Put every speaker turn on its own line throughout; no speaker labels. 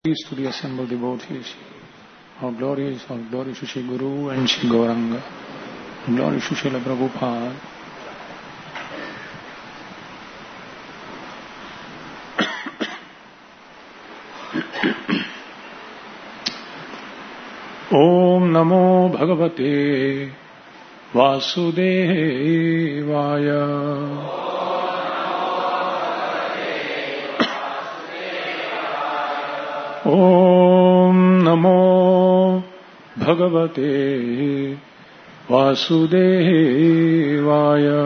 Peace to the assembled devotees. All glories to Shri Guru and Shri Gauranga. Glory to Srila Prabhupada. Om Namo Bhagavate Vasudevaya. Om Namo Bhagavate Vasudevaya.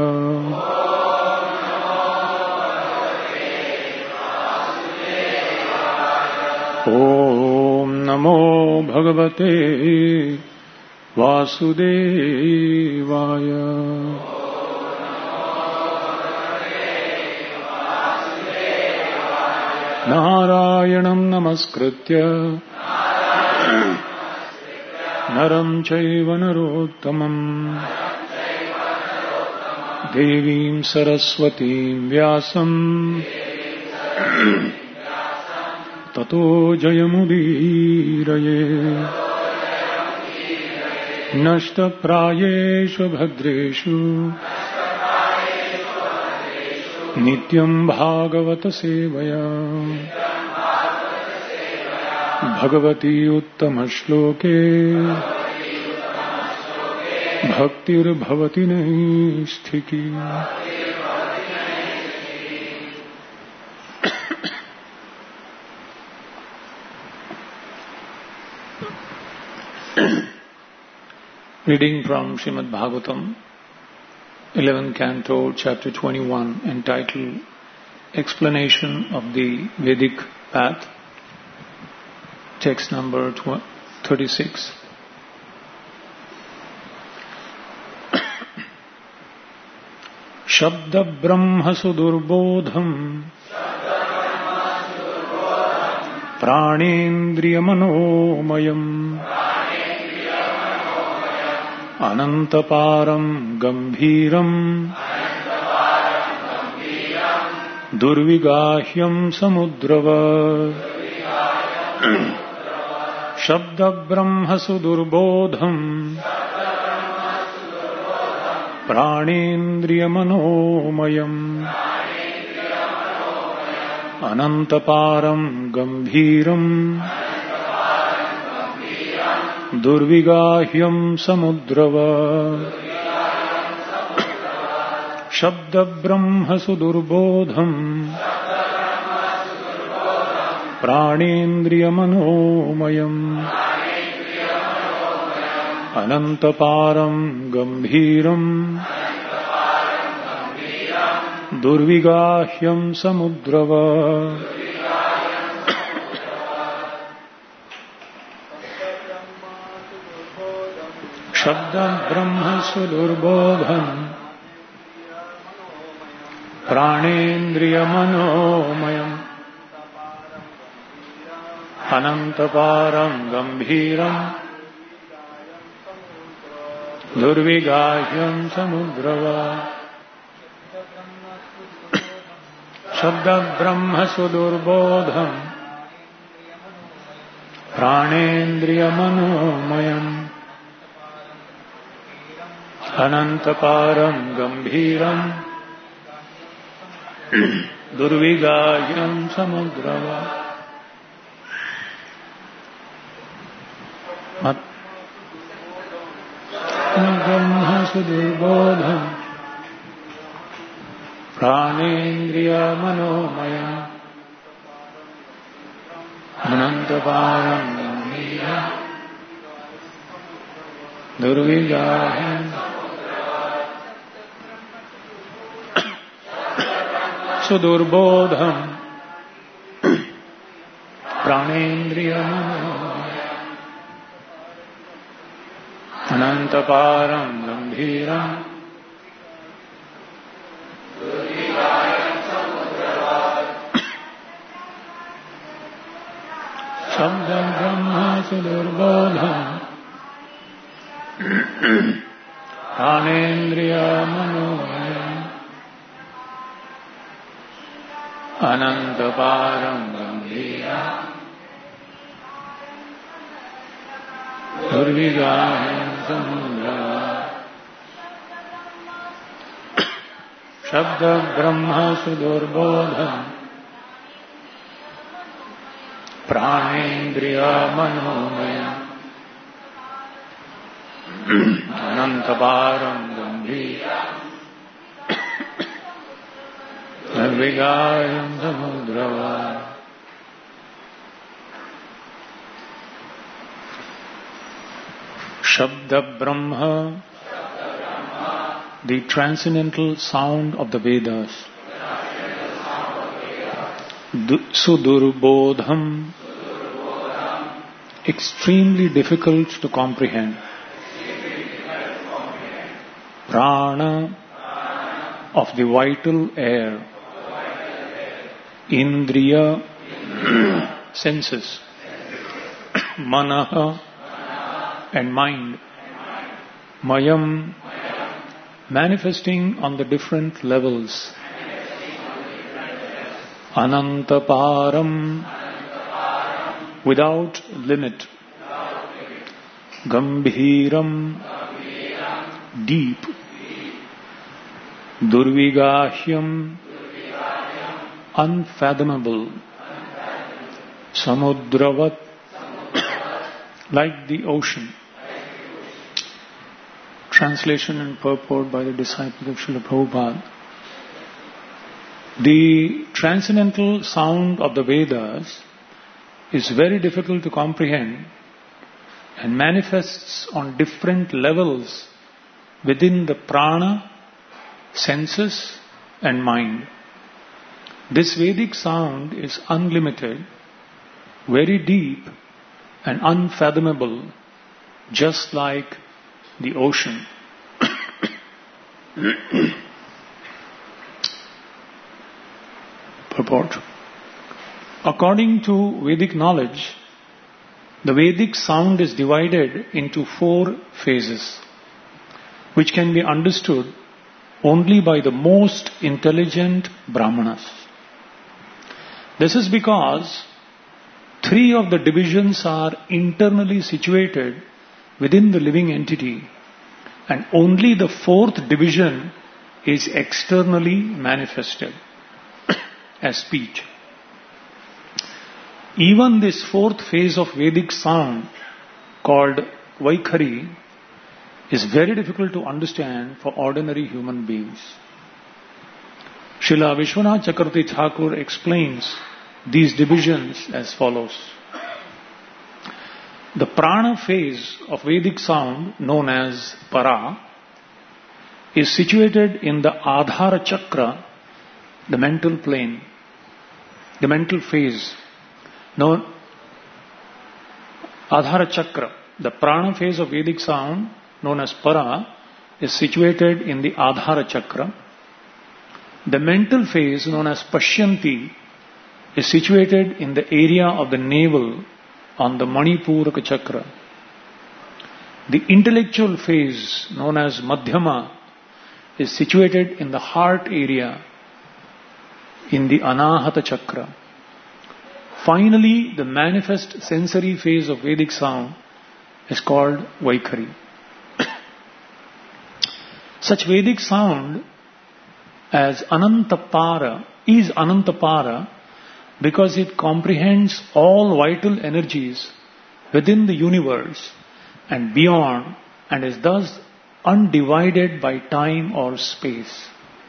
Om Namo Bhagavate Vasudevaya. Narayanam namaskritya naram chaiva narottamam devim saraswatim vyasam tato jayamudiraye nashta prayeshu bhadreshu Nityam Bhagavata Sevaya Bhagavati Uttama Shloke Bhaktir Bhavati Naisthiki. Reading from Srimad Bhagavatam, 11th Canto, Chapter 21, entitled Explanation of the Vedic Path, text number 36. Shabda Brahma Sudurbodham Pranendriya Manomayam Anantaparam Gambhiram Durvigahyam Samudrava Shabda Brahma Sudurbodham Pranendriya Manomayam Anantaparam Gambhiram Durvigahyam Samudrava Shabda Brahma Sudurbodham Pranendriya Manomayam Anantaparam Gambhiram Durvigahyam Samudrava Shabda Brahma Sudurbodham Pranendriya Manomayam Anantaparam Gambhiram Durvigahyam Samudrava Shabda Brahma Sudurbodham Pranendriya Manomayam Anantaparam Gambhiram Durvigahyam Samudrava. Brahma Sudurbodham Pranendriya Manomayam Anantaparam Gambhiram Durvigahyam Sudurbodham Pranendriya Manomayam Anantaparam Gambhiram Shabda Brahma Sudurbodham Pranendriya Manomayam Anantaparam Gambhiram Durvigahim Samudra Shabda Brahma Sudurbodham Pranendriya Manomaya Anantaparam Gambhira Durvigahim Samudra. Shabda Brahma, the transcendental sound of the Vedas. Sudurbodham, extremely difficult to comprehend. Prana, of the vital air. Indriya, senses. Manaha, and mind. Mayam, manifesting on the different levels. Anantaparam, without limit. Gambhiram, deep. Durvigahyam, unfathomable. Samudravat, like the ocean. Translation and purport by the disciples of Srila Prabhupada. The transcendental sound of the Vedas is very difficult to comprehend and manifests on different levels within the prana, senses and mind. This Vedic sound is unlimited, very deep and unfathomable, just like the ocean. Purport. According to Vedic knowledge, the Vedic sound is divided into 4 phases, which can be understood only by the most intelligent Brahmanas. This is because 3 of the divisions are internally situated within the living entity, and only the 4th division is externally manifested as speech. Even this 4th phase of Vedic sound, called Vaikhari, is very difficult to understand for ordinary human beings. Srila Vishwanath Chakravarti Thakur explains these divisions as follows. The prana phase of Vedic sound, known as para, is situated in the Adhara Chakra, the mental plane, the mental phase. Adhara Chakra, the prana phase of Vedic sound, known as para, is situated in the Adhara Chakra. The mental phase, known as Pashyanti, is situated in the area of the navel on the Manipuraka Chakra. The intellectual phase, known as Madhyama, is situated in the heart area in the Anahata Chakra. Finally, the manifest sensory phase of Vedic sound is called Vaikhari. Such Vedic sound as Anantapara is Anantapara because it comprehends all vital energies within the universe and beyond, and is thus undivided by time or space.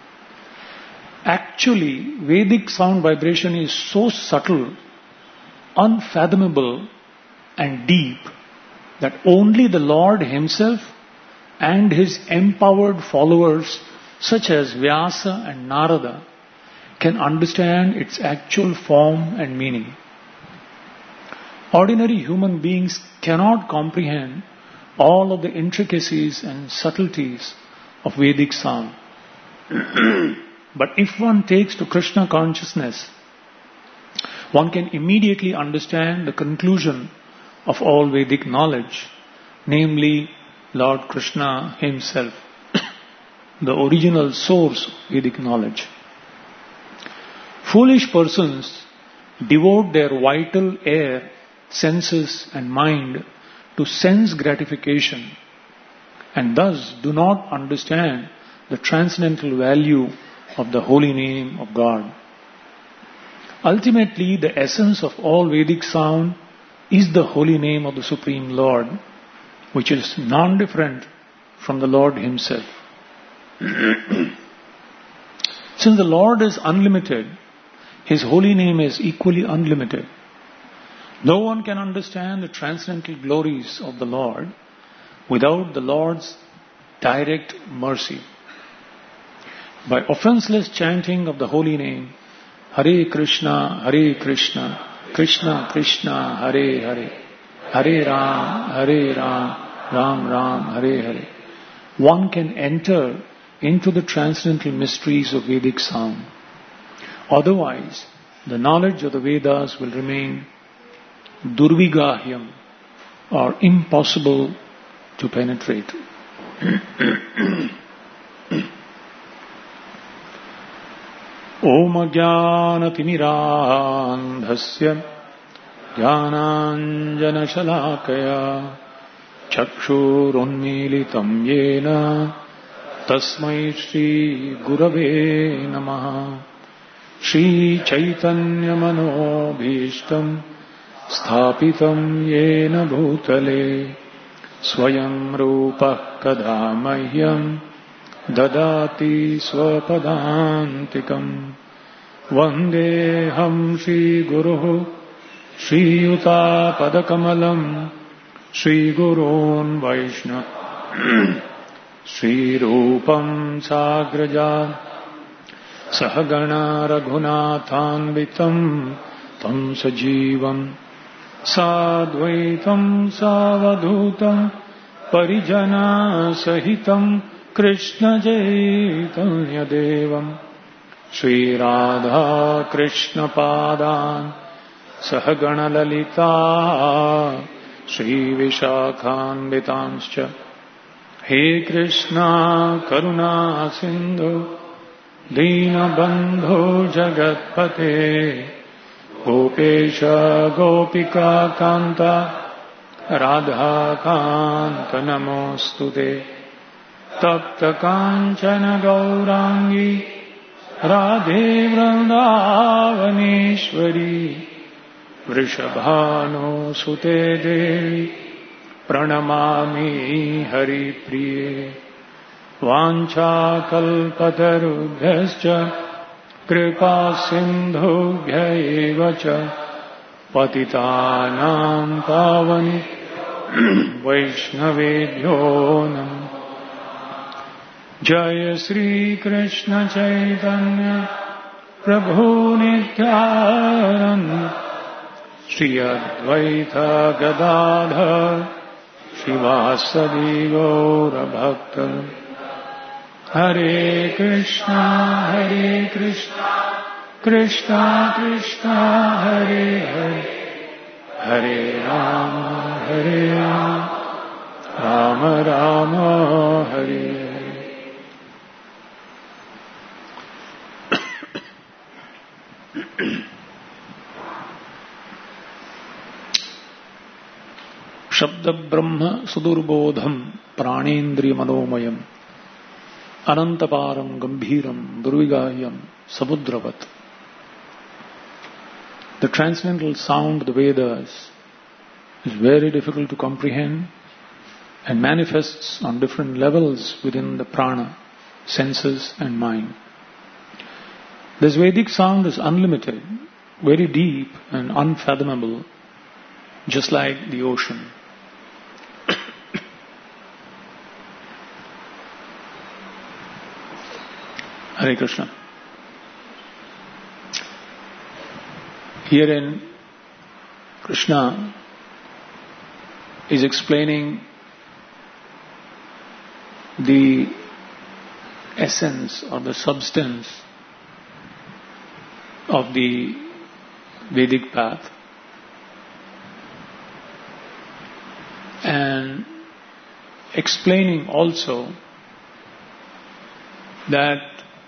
Actually, Vedic sound vibration is so subtle, unfathomable and deep that only the Lord Himself and His empowered followers such as Vyasa and Narada can understand its actual form and meaning. Ordinary human beings cannot comprehend all of the intricacies and subtleties of Vedic sound. But if one takes to Krishna consciousness, one can immediately understand the conclusion of all Vedic knowledge, namely Lord Krishna Himself, the original source of Vedic knowledge. Foolish persons devote their vital air, senses and mind to sense gratification and thus do not understand the transcendental value of the holy name of God. Ultimately, the essence of all Vedic sound is the holy name of the Supreme Lord, which is non-different from the Lord Himself. Since the Lord is unlimited, His holy name is equally unlimited. No one can understand the transcendental glories of the Lord without the Lord's direct mercy. By offenseless chanting of the holy name, Hare Krishna, Krishna Krishna, Hare Hare, Hare Ram, Ram Ram, Hare Hare, one can enter into the transcendental mysteries of Vedic sound. Otherwise, the knowledge of the Vedas will remain durvigahyam, or impossible to penetrate. Om Jnanatimiraandhasya Jnananjana Shalakaya Chakshurunmilitam Yena Tasmai Shri Gurave Namaha Shri Chaitanya Manobhishtam Sthapitam Yena Bhutale Swayam Rupa Kadamahyam Dadati Swapadantikam Vandeham Shri Guru Shri Yuta Padakamalam Shri Gurun Vaishnav Shri Rupam Sagraja Sahagana Raghunathanvitam Tam Sajivam Sadvaitam Savadhutam Parijana Sahitam Krishna Chaitanya Devam Shri Radha Krishna Padan Sahagana Lalita Shri Vishakhanvitanscha He Krishna Karuna Sindhu Dina Bandhu Jagatpate Gopesha Gopika Kanta Radha Kanta Namostute Tapta Kanchana Gaurangi Radhe Vrindavaneshwari Vrishabhano Sute Devi Pranamami Hari Priye Vancha Kalpatarubhyascha Kripa Sindhubhya Evacha Patitanam Pavani Vaishnavedhyo Nam Jaya Sri Krishna Chaitanya Prabhu Nityananda Shri Advaita Gadadhar Shivasadi Gaura Bhakta Hare Krishna Krishna Krishna Hare Hare Hare Rama Rama Rama Hare Hare. Shabda Brahma Sudurbodham Pranendriya Manomayam Anantaparam Gambhiram Durvigayam Samudravat. The transcendental sound of the Vedas is very difficult to comprehend and manifests on different levels within the prana, senses and mind. This Vedic sound is unlimited, very deep and unfathomable, just like the ocean. Hare Krishna. Herein, Krishna is explaining the essence or the substance of the Vedic path, and explaining also that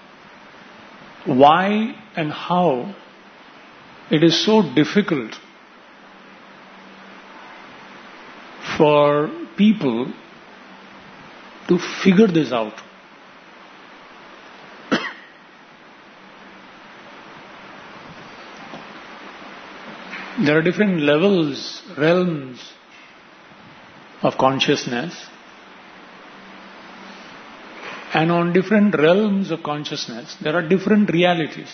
why and how it is so difficult for people to figure this out. There are different levels, realms of consciousness, and on different realms of consciousness, there are different realities.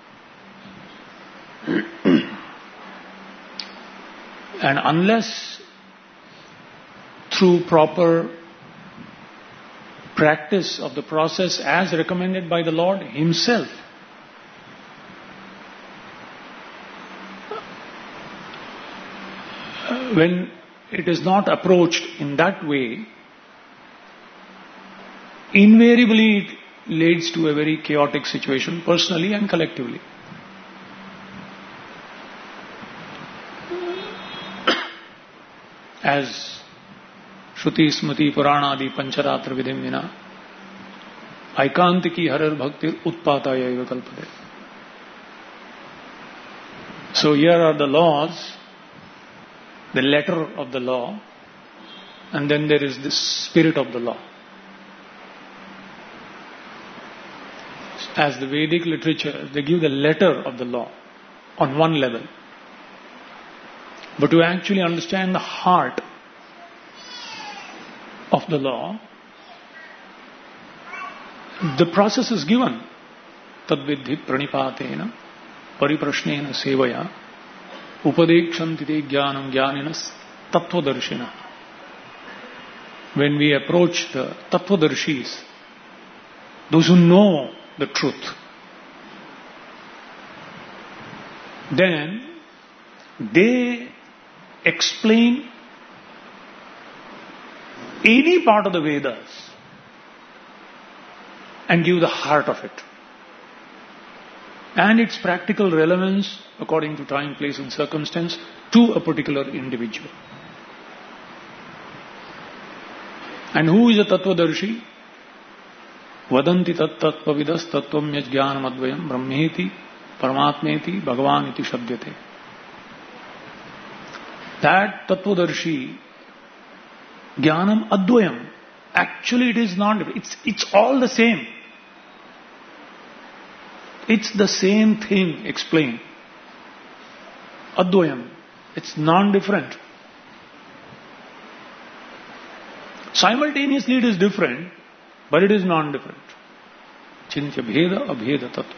And unless through proper practice of the process as recommended by the Lord Himself, when it is not approached in that way, invariably it leads to a very chaotic situation, personally and collectively. As Shruti Smriti Purana Adi Pancharatra Vidhim Vina, Aikantiki Harar Bhaktir Utpataya Eva Kalpade. So here are the laws, the letter of the law, and then there is the spirit of the law. As the Vedic literature, they give the letter of the law on one level. But to actually understand the heart of the law, the process is given. Tadvidhi pranipatena pariprashnena sevaya upadekshantite jnanam jnaninas tattvadarshina. When we approach the tattvadarshis, those who know the truth, then they explain any part of the Vedas and give the heart of it and its practical relevance according to time, place and circumstance to a particular individual. And who is a Tattvadarshi? Vadanti tat-tatpavidas tattvam yajnanam advayam brahmeti paramatmeti bhagavan iti shabdyate. That Tattvadarshi, Jnanam Advayam, actually it is not, it's all the same. It's the same thing explained. Advayam, it's non-different. Simultaneously it is different, but it is non-different. Chintya bheda abheda tattva.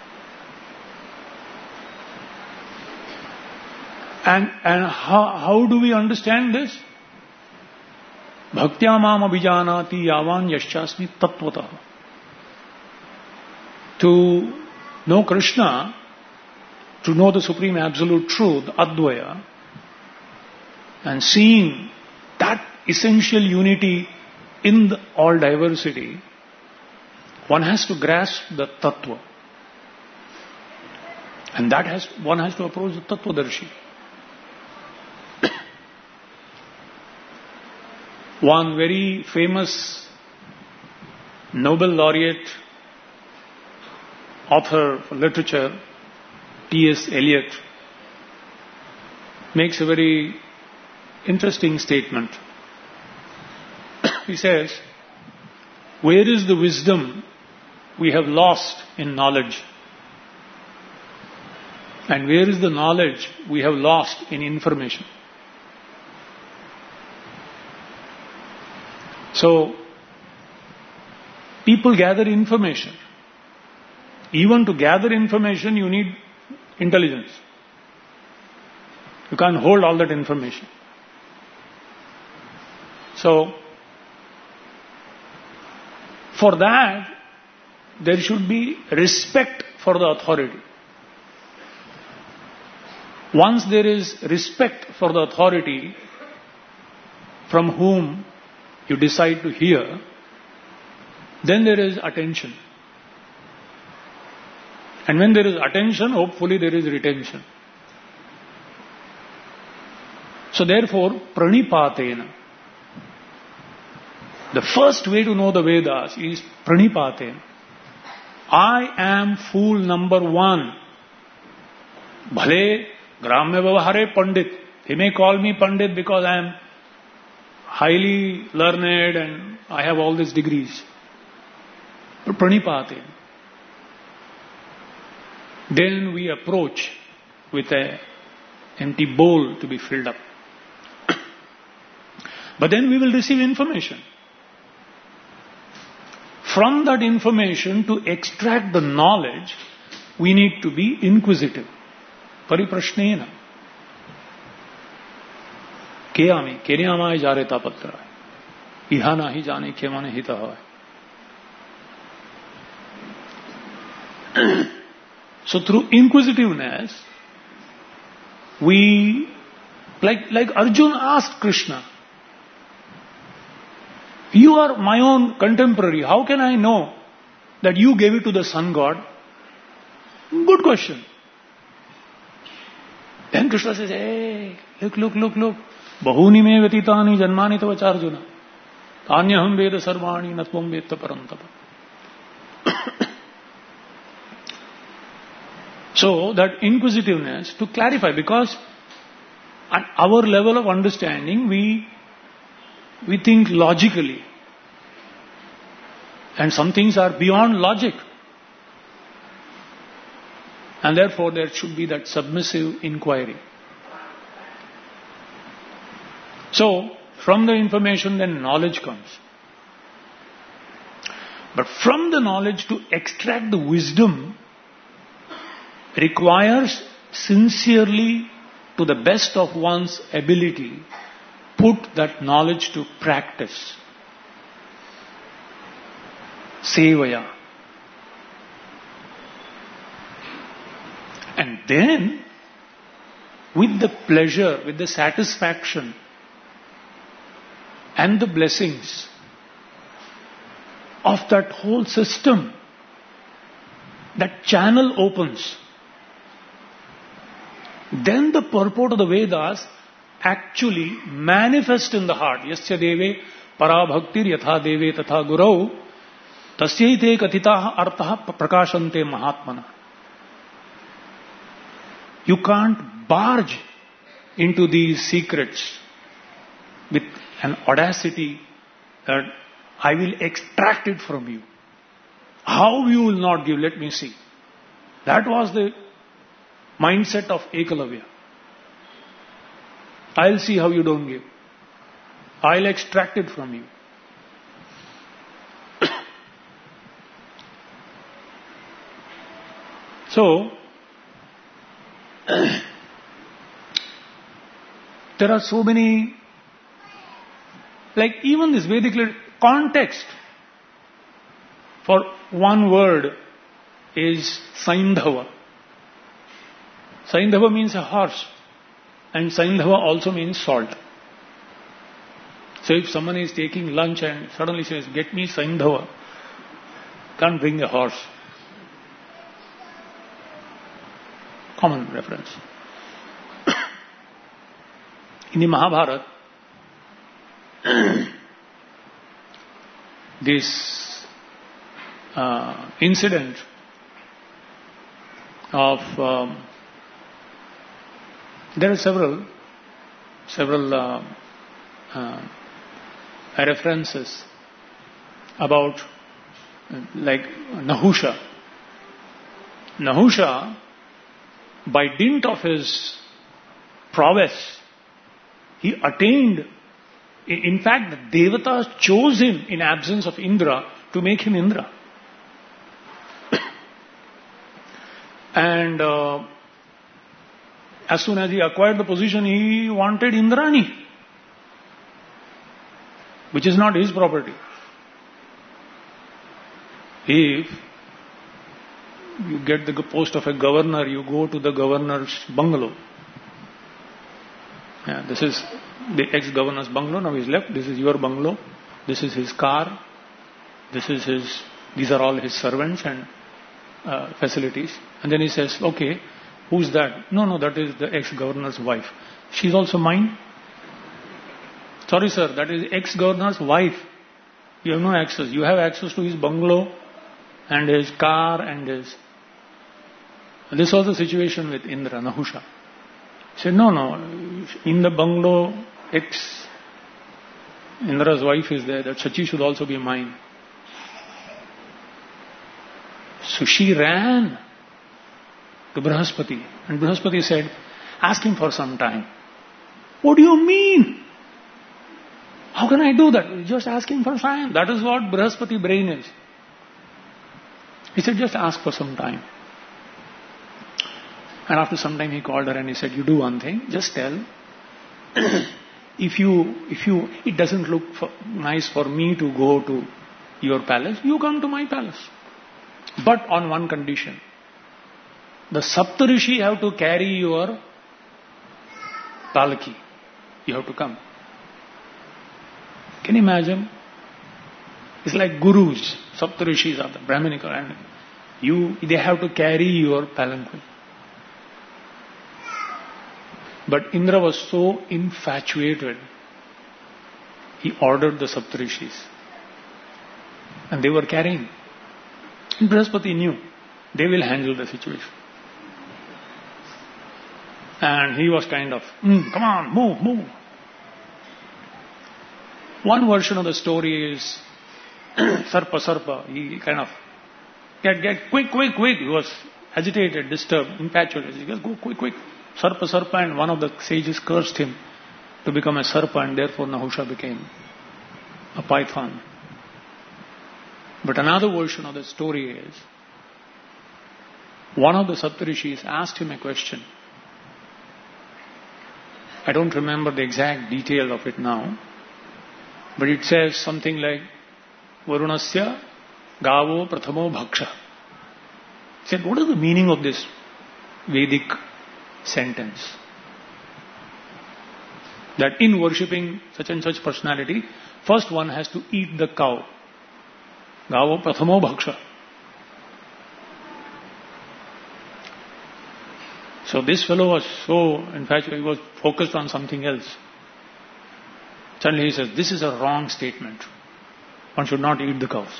And how do we understand this? Bhaktya mam abhijanati yavan yaschasmi tattvataha. To know Krishna, to know the Supreme Absolute Truth, Advaya, and seeing that essential unity in all diversity, one has to grasp the Tattva. And one has to approach the Tattvadarshi. One very famous Nobel laureate, author for literature, T.S. Eliot, makes a very interesting statement. He says, where is the wisdom we have lost in knowledge? And where is the knowledge we have lost in information? So, people gather information. Even to gather information, you need intelligence. You can't hold all that information. So, for that, there should be respect for the authority. Once there is respect for the authority from whom you decide to hear, then there is attention. And when there is attention, hopefully there is retention. So therefore, pranipatena. The first way to know the Vedas is pranipatena. I am fool number one. Bhale Gramya Vyavahare Pandit. He may call me Pandit because I am highly learned and I have all these degrees. Pranipate. Then we approach with an empty bowl to be filled up. But then we will receive information. From that information, to extract the knowledge, we need to be inquisitive. Pariprashnena. Keyami, kenyamai jareta patra. Ihana hi jane kemane hita hoy. So through inquisitiveness, we, like Arjuna asked Krishna, you are my own contemporary, how can I know that you gave it to the sun god? Good question. Then Krishna says, hey, look. Bahuni me vetitani janmani tava Arjuna. Tanyaham veda sarvani natvam vetta parantapa. So that inquisitiveness to clarify, because at our level of understanding, we think logically. And some things are beyond logic. And therefore there should be that submissive inquiry. So, from the information then knowledge comes. But from the knowledge to extract the wisdom requires sincerely, to the best of one's ability, put that knowledge to practice. Sevaya. And then, with the pleasure, with the satisfaction, and the blessings of that whole system, that channel opens. Then the purport of the Vedas actually manifest in the heart. Yasya deve parabhaktir yatha deve tatha gurau tasyaite kathitaha artaha prakashante mahatmana. You can't barge into these secrets with an audacity that I will extract it from you. How you will not give, let me see. That was the mindset of Ekalavya. I'll see how you don't give. I'll extract it from you. So, there are so many, like even this Vedic context for one word is Saindhava. Saindhava means a horse, and Saindhava also means salt. So if someone is taking lunch and suddenly says, get me Saindhava, can't bring a horse. Common reference. In the Mahabharata, this incident of there are several references about like Nahusha. Nahusha, by dint of his prowess, he attained. In fact, the Devatas chose him in absence of Indra to make him Indra. And as soon as he acquired the position, he wanted Indrani, which is not his property. If you get the post of a governor, you go to the governor's bungalow. Yeah, this is the ex-governor's bungalow. Now he's left. This is your bungalow. This is his car. These are all his servants and facilities. And then he says, okay, who's that? No, that is the ex-governor's wife. She's also mine. Sorry sir, that is ex-governor's wife. You have no access. You have access to his bungalow and his car and his... This was the situation with Indra, Nahusha. He said, no, in the bungalow, Indra's wife is there, that Shachi should also be mine. So she ran to Brihaspati, and Brihaspati said, ask him for some time. What do you mean? How can I do that? Just ask him for time. That is what Brihaspati brain is. He said, just ask for some time. And after some time he called her and he said, you do one thing, just tell, it doesn't look nice for me to go to your palace, you come to my palace. But on one condition, the Saptarishi have to carry your palki. You have to come. Can you imagine? It's like gurus, Saptarishis are the Brahminical, and they have to carry your palanquin. But Indra was so infatuated, he ordered the Saptarishis. And they were carrying. And Brihaspati knew they will handle the situation. And he was kind of, come on, move. One version of the story is Sarpa. He kind of, get quick. He was agitated, disturbed, infatuated. He goes, go quick. Sarpa, and one of the sages cursed him to become a Sarpa, and therefore Nahusha became a python. But another version of the story is, one of the Saptarishis asked him a question. I don't remember the exact detail of it now, but it says something like, Varunasya Gavo Prathamo Bhaksha. He said, what is the meaning of this Vedic sentence? That in worshipping such and such personality, first one has to eat the cow. Gavo Prathamo Bhaksha. So this fellow was so infatuated, he was focused on something else. Suddenly he says, this is a wrong statement. One should not eat the cows.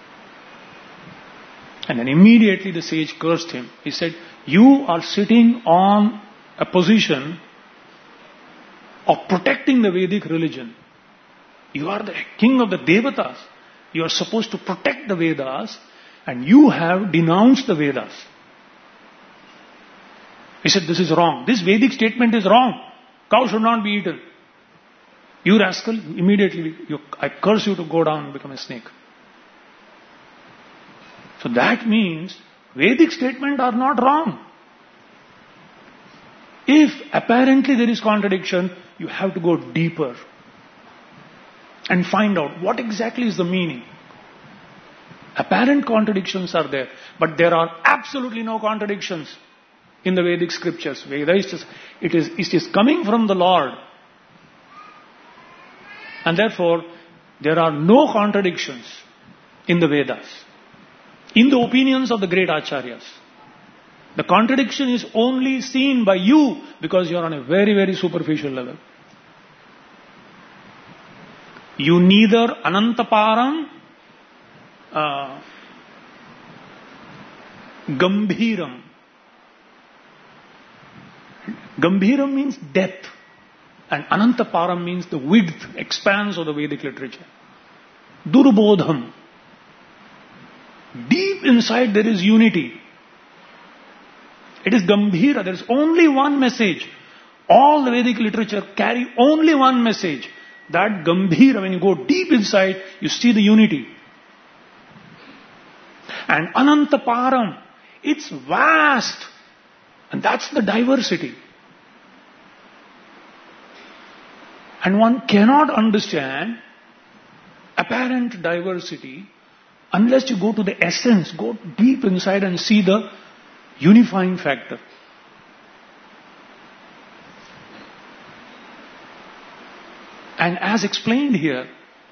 And then immediately the sage cursed him. He said, you are sitting on a position of protecting the Vedic religion. You are the king of the Devatas. You are supposed to protect the Vedas, and you have denounced the Vedas. He said, this is wrong. This Vedic statement is wrong. Cow should not be eaten. You rascal, immediately, I curse you to go down and become a snake. So that means Vedic statements are not wrong. If apparently there is contradiction, you have to go deeper and find out what exactly is the meaning. Apparent contradictions are there, but there are absolutely no contradictions in the Vedic scriptures. It is coming from the Lord. And therefore, there are no contradictions in the Vedas, in the opinions of the great acharyas. The contradiction is only seen by you because you are on a very, very superficial level. You neither Anantaparam, Gambhiram. Gambhiram means depth, and Anantaparam means the width, expanse of the Vedic literature. Durbodham. Deep inside there is unity. It is Gambhira. There is only one message. All the Vedic literature carry only one message. That Gambhira, when you go deep inside, you see the unity. And Anantaparam, it's vast. And that's the diversity. And one cannot understand apparent diversity unless you go to the essence, go deep inside and see the unifying factor. And as explained here,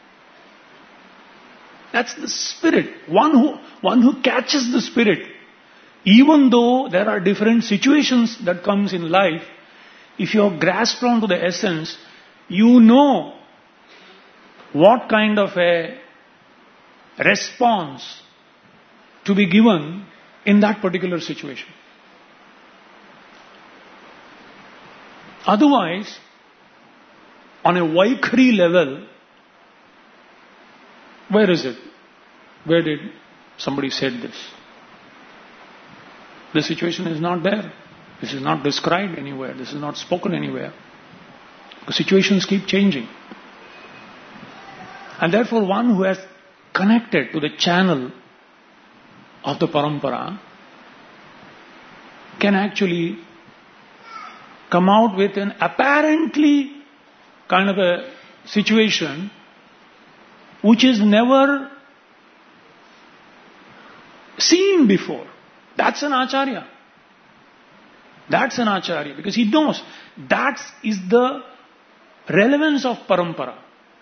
that's the spirit. One who catches the spirit. Even though there are different situations that comes in life, if you have grasped onto the essence, you know what kind of a response to be given in that particular situation. Otherwise, on a Vaikhari level, Where is it? Where did somebody said this? The situation is not there. This is not described anywhere. This is not spoken anywhere. The situations keep changing. And therefore one who has connected to the channel of the parampara can actually come out with an apparently kind of a situation which is never seen before. That's an acharya. That's an acharya because he knows that is the relevance of parampara.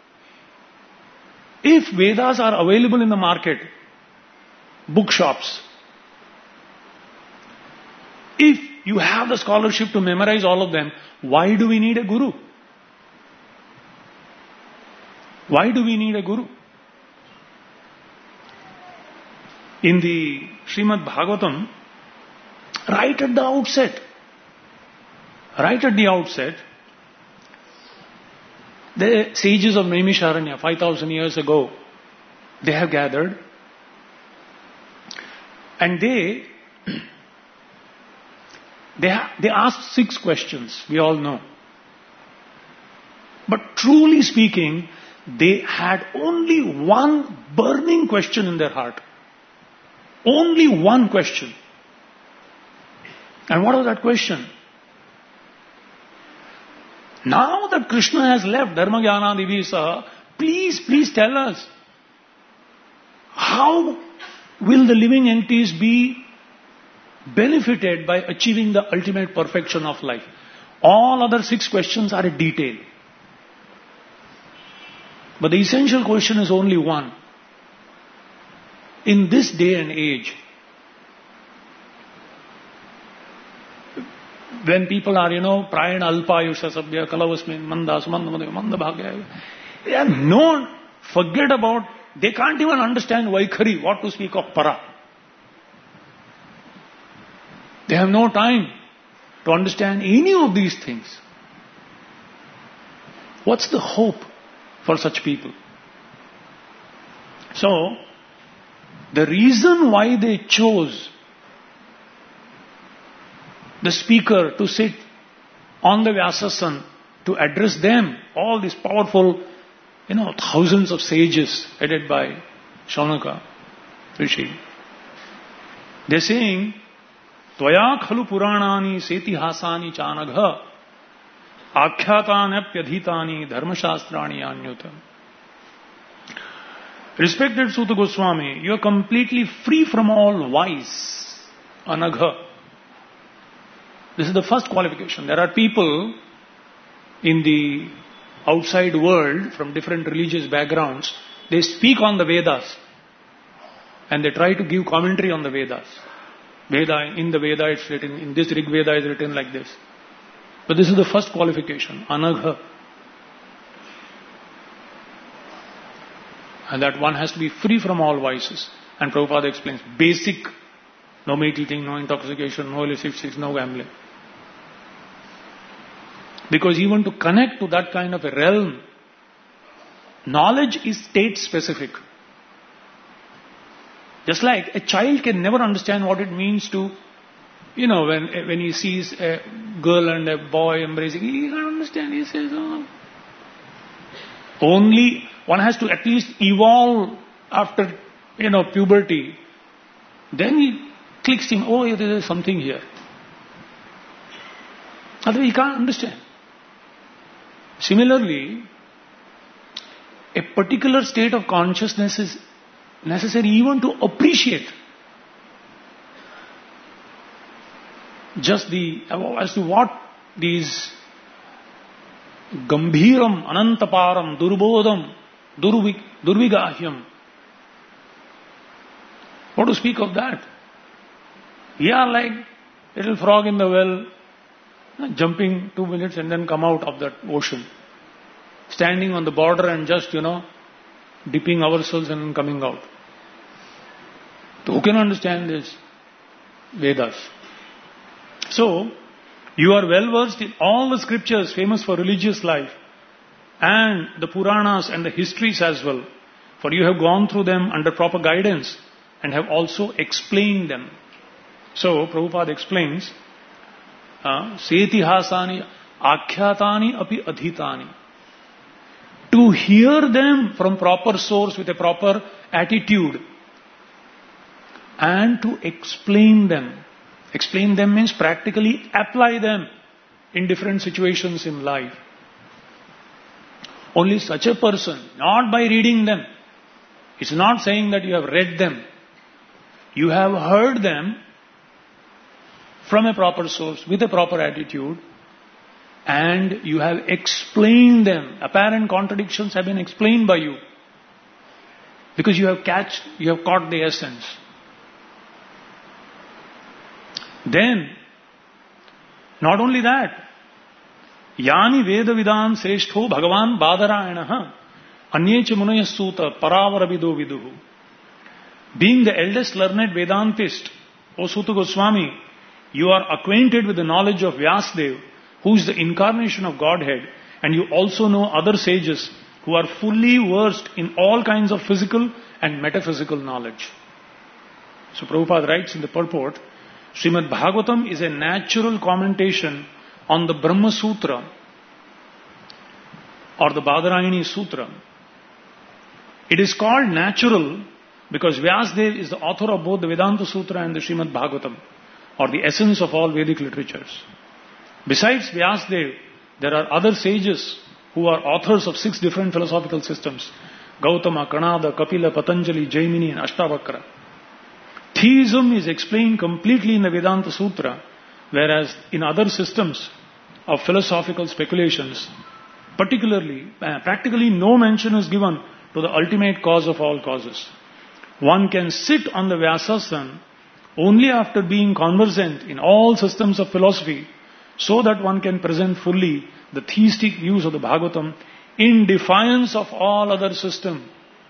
If Vedas are available in the market, bookshops, if you have the scholarship to memorize all of them, why do we need a guru? Why do we need a guru? In the Srimad Bhagavatam, right at the outset, the sages of Naimisharanya, 5,000 years ago, they have gathered and they asked 6 questions, we all know. But truly speaking, they had only one burning question in their heart. Only one question. And what was that question? Now that Krishna has left Dharma Jnana Divisa, please tell us, how will the living entities be benefited by achieving the ultimate perfection of life? All other 6 questions are a detail. But the essential question is only one. In this day and age, when people are, prayana alpayusha sabhya kalavasmin mandas manda bhagya, they are known, forget about, they can't even understand Vaikhari, what to speak of para. They have no time to understand any of these things. What's the hope for such people? So, the reason why they chose the speaker to sit on the Vyasasan to address them, all these powerful, thousands of sages headed by Shaunaka Rishi. They're saying, Tvaya khalu puranani setihasani chanagha akhyatanyapyadhitani dharmashastrani anyutam. Respected Suta Goswami, you are completely free from all vice, anagha. This is the first qualification. There are people in the outside world from different religious backgrounds, they speak on the Vedas and they try to give commentary on the Vedas. In the Veda it's written, in this Rig Veda is written like this. But this is the first qualification, anagha. And that one has to be free from all vices. And Prabhupada explains, basic, no meat eating, no intoxication, no illicit sex, no gambling. Because even to connect to that kind of a realm, knowledge is state specific. Just like a child can never understand what it means to, when he sees a girl and a boy embracing, he can't understand, he says, oh. Only one has to at least evolve after, puberty. Then he clicks him, oh, there is something here. Otherwise he can't understand. Similarly, a particular state of consciousness is necessary even to appreciate just as to what these Gambhiram, Anantaparam, Durbodham, Durvigahyam. What to speak of that? We are like little frog in the well, jumping 2 minutes and then come out of that ocean. Standing on the border and just, dipping ourselves and then coming out. So who can understand this? Vedas. So, you are well versed in all the scriptures famous for religious life and the Puranas and the histories as well. For you have gone through them under proper guidance and have also explained them. So, Prabhupada explains, Setihasani akhyatani api adhitani. To hear them from proper source with a proper attitude and to explain them. Explain them means practically apply them in different situations in life. Only such a person, not by reading them. It's not saying that you have read them. You have heard them from a proper source with a proper attitude and you have explained them. Apparent contradictions have been explained by you because you have caught the essence. Then, not only that, Yani Veda Vidan Seshtho Bhagavan Badarayanaha Anyecha Munaya Suta Paravaravido Viduhu. Being the eldest learned Vedantist, O Suta Goswami, you are acquainted with the knowledge of Vyasadeva, who is the incarnation of Godhead, and you also know other sages who are fully versed in all kinds of physical and metaphysical knowledge. So Prabhupada writes in the purport, Srimad Bhagavatam is a natural commentation on the Brahma Sutra or the Badarayani Sutra. It is called natural because Vyasadeva is the author of both the Vedanta Sutra and the Srimad Bhagavatam, or the essence of all Vedic literatures. Besides Vyasadeva, there are other sages who are authors of 6 different philosophical systems: Gautama, Kanada, Kapila, Patanjali, Jaimini and Ashtavakra. Theism is explained completely in the Vedanta Sutra, whereas in other systems of philosophical speculations, practically no mention is given to the ultimate cause of all causes. One can sit on the Vyasasana only after being conversant in all systems of philosophy, so that one can present fully the theistic views of the Bhagavatam in defiance of all other systems.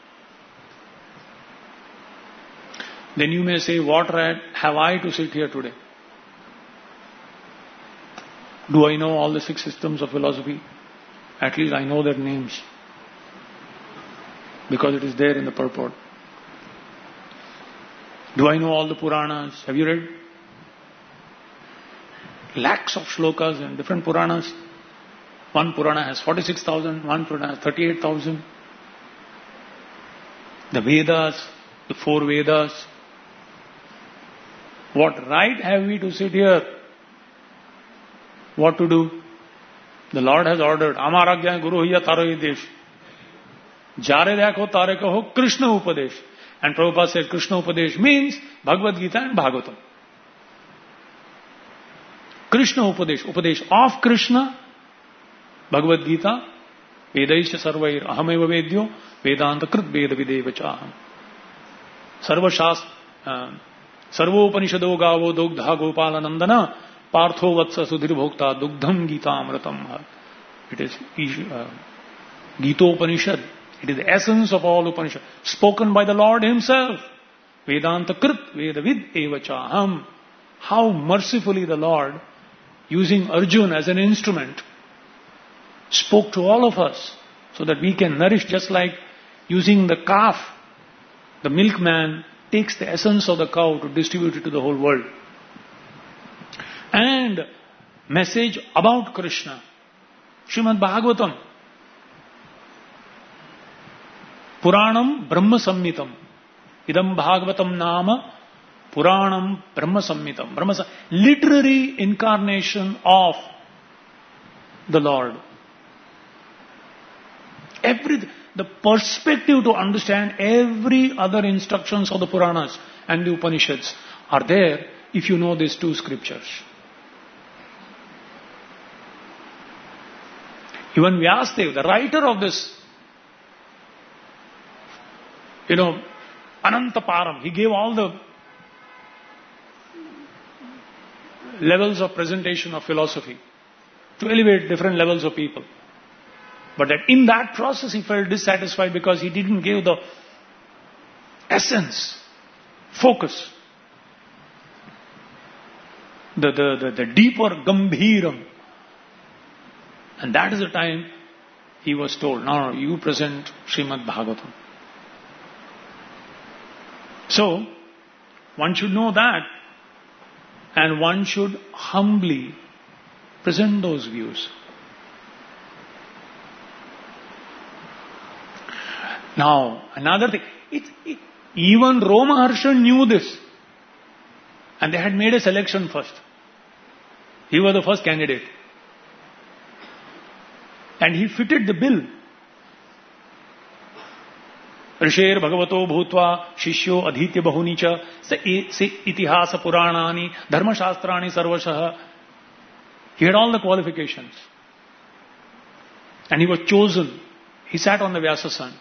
Then you may say, what right have I to sit here today? Do I know all the 6 systems of philosophy? At least I know their names, because it is there in the purport. Do I know all the Puranas? Have you read? Lakhs of shlokas in different Puranas. One Purana has 46,000, one Purana has 38,000. The Vedas, the 4 Vedas. What right have we to sit here? What to do? The Lord has ordered, Amaragya Guru Hiya Taro Idesh. Jare Dakho Tare Kaho Krishna Upadesh. And Prabhupada said Krishna Upadesh means Bhagavad Gita and Bhagavatam. Krishna Upadesh, Upadesh of Krishna, Bhagavad Gita, Vedaisya Sarvair Ahameva Vedyo, Vedanta Krit Veda Videva Chaham. Sarvopanishado Gavo Dogdha Gopala Nandana, Partho Vatsa Sudhir Bhokta Dugdham Gita Amratam. It is Gita Upanishad. It is the essence of all Upanishad, spoken by the Lord Himself. Vedanta Krit Vedavid Evachaham. How mercifully the Lord, using Arjuna as an instrument, spoke to all of us so that we can nourish, just like using the calf. The milkman takes the essence of the cow to distribute it to the whole world. And message about Krishna. Srimad Bhagavatam. Puranam Brahma Sammitam. Idam Bhagavatam Nama Puranam Brahma Sammitam. Literary incarnation of the Lord. The perspective to understand every other instructions of the Puranas and the Upanishads are there if you know these 2 scriptures. Even Vyasadeva, the writer of this, Anantaparam, he gave all the levels of presentation of philosophy to elevate different levels of people. But that in that process he felt dissatisfied because he didn't give the essence, focus, the deeper Gambhiram. And that is the time he was told, no, you present Srimad Bhagavatam. So, one should know that, and one should humbly present those views. Now, another thing, even Romaharsha knew this, and they had made a selection first. He was the first candidate. And he fitted the bill. Risher Bhagavato Bhutva Shishyo Adhitya Bahunicha Se Itihasa Puranani Dharma Shastrani Sarvashaha. He had all the qualifications. And he was chosen. He sat on the Vyasasan.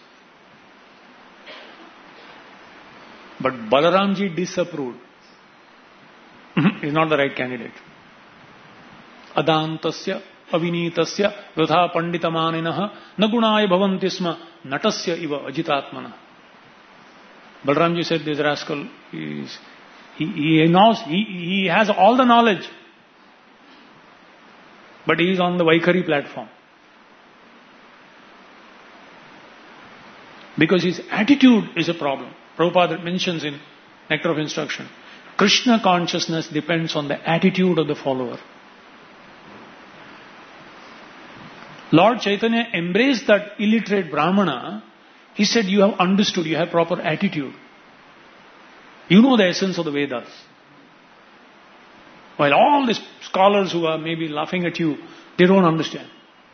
But Balaramji disapproved. He's not the right candidate. Adantasya Avinitasya Vritha Panditamaninaha Nagunaya Bhavantisma Natasya Iva Ajitatmana. Balaramji said, this rascal, he knows, he has all the knowledge. But he is on the Vaikhari platform. Because his attitude is a problem. Prabhupada mentions in Nectar of Instruction, Krishna consciousness depends on the attitude of the follower. Lord Chaitanya embraced that illiterate Brahmana. He said, you have understood, you have proper attitude. You know the essence of the Vedas. While all these scholars who are maybe laughing at you, they don't understand.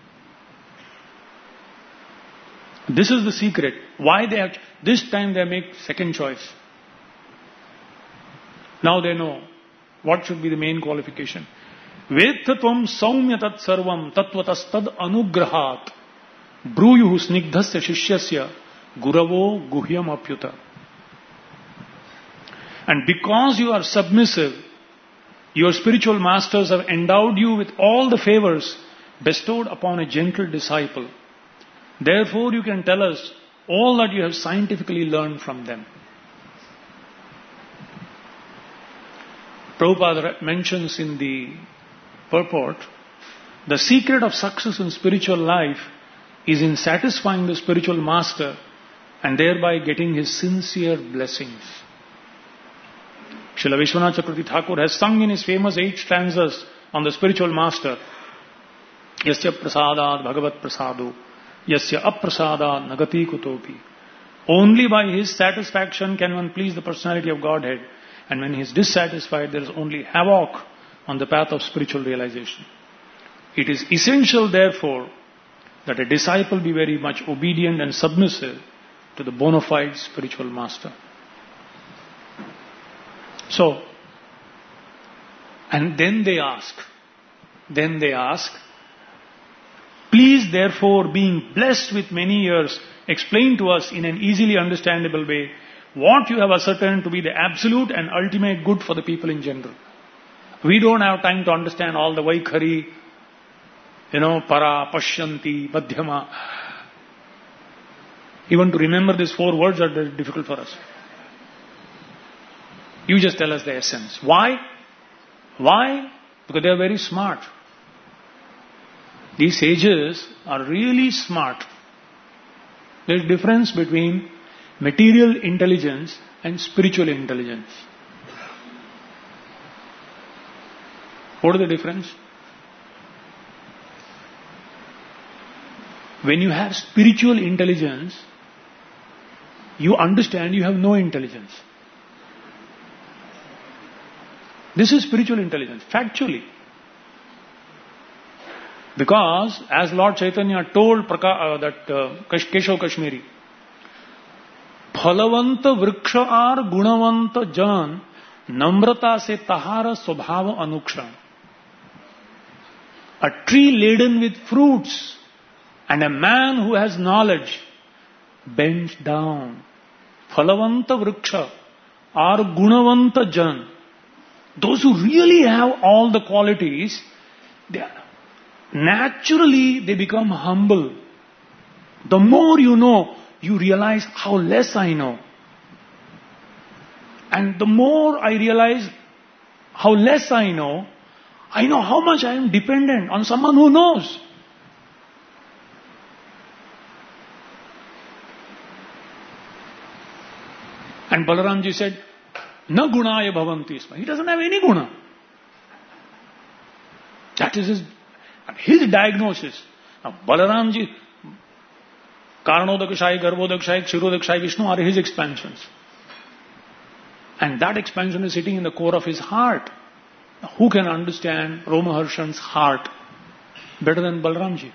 This is the secret. Why they have, this time they make second choice. Now they know what should be the main qualification. Vedtatvam saumya tat sarvam tatvatas tad anugrahat bruyuhu snigdhasya shishyasya guravo guhyam apyuta. And because you are submissive, your spiritual masters have endowed you with all the favors bestowed upon a gentle disciple. Therefore you can tell us all that you have scientifically learned from them. Prabhupada mentions in the purport, the secret of success in spiritual life is in satisfying the spiritual master and thereby getting his sincere blessings. Srila Vishwanath Chakravarti Thakur has sung in his famous 8 stanzas on the spiritual master, Yasya prasadad bhagavat prasadu, Yasya aprasadad nagati kutopi. Only by his satisfaction can one please the personality of Godhead, and when he is dissatisfied, there is only havoc on the path of spiritual realization. It is essential, therefore, that a disciple be very much obedient and submissive to the bona fide spiritual master. So, and then they ask, please therefore, being blessed with many years, explain to us in an easily understandable way what you have ascertained to be the absolute and ultimate good for the people in general. We don't have time to understand all the Vaikhari, para, pashyanti, madhyama. Even to remember these 4 words are very difficult for us. You just tell us the essence. Why? Why? Because they are very smart. These sages are really smart. There is a difference between material intelligence and spiritual intelligence. What is the difference? When you have spiritual intelligence, you understand you have no intelligence. This is spiritual intelligence, factually. Because, as Lord Chaitanya told Keshav Kashmiri, Phalavanta vriksha ar gunavanta jan namrata se tahara swabhava anukshan. A tree laden with fruits and a man who has knowledge bends down. Phalavanta vriksha ar gunavanta jan. Those who really have all the qualities, naturally they become humble. The more you know, you realize how less I know. And the more I realize how less I know how much I am dependent on someone who knows. And Balaramji said, Na gunaya bhavanti sma. He doesn't have any guna. That is his diagnosis. Now, Balaramji, Karanodakshai, Garbhodakshai, Kshirodakshai, Vishnu are his expansions. And that expansion is sitting in the core of his heart. Now, who can understand Romaharshan's heart better than Balaramji?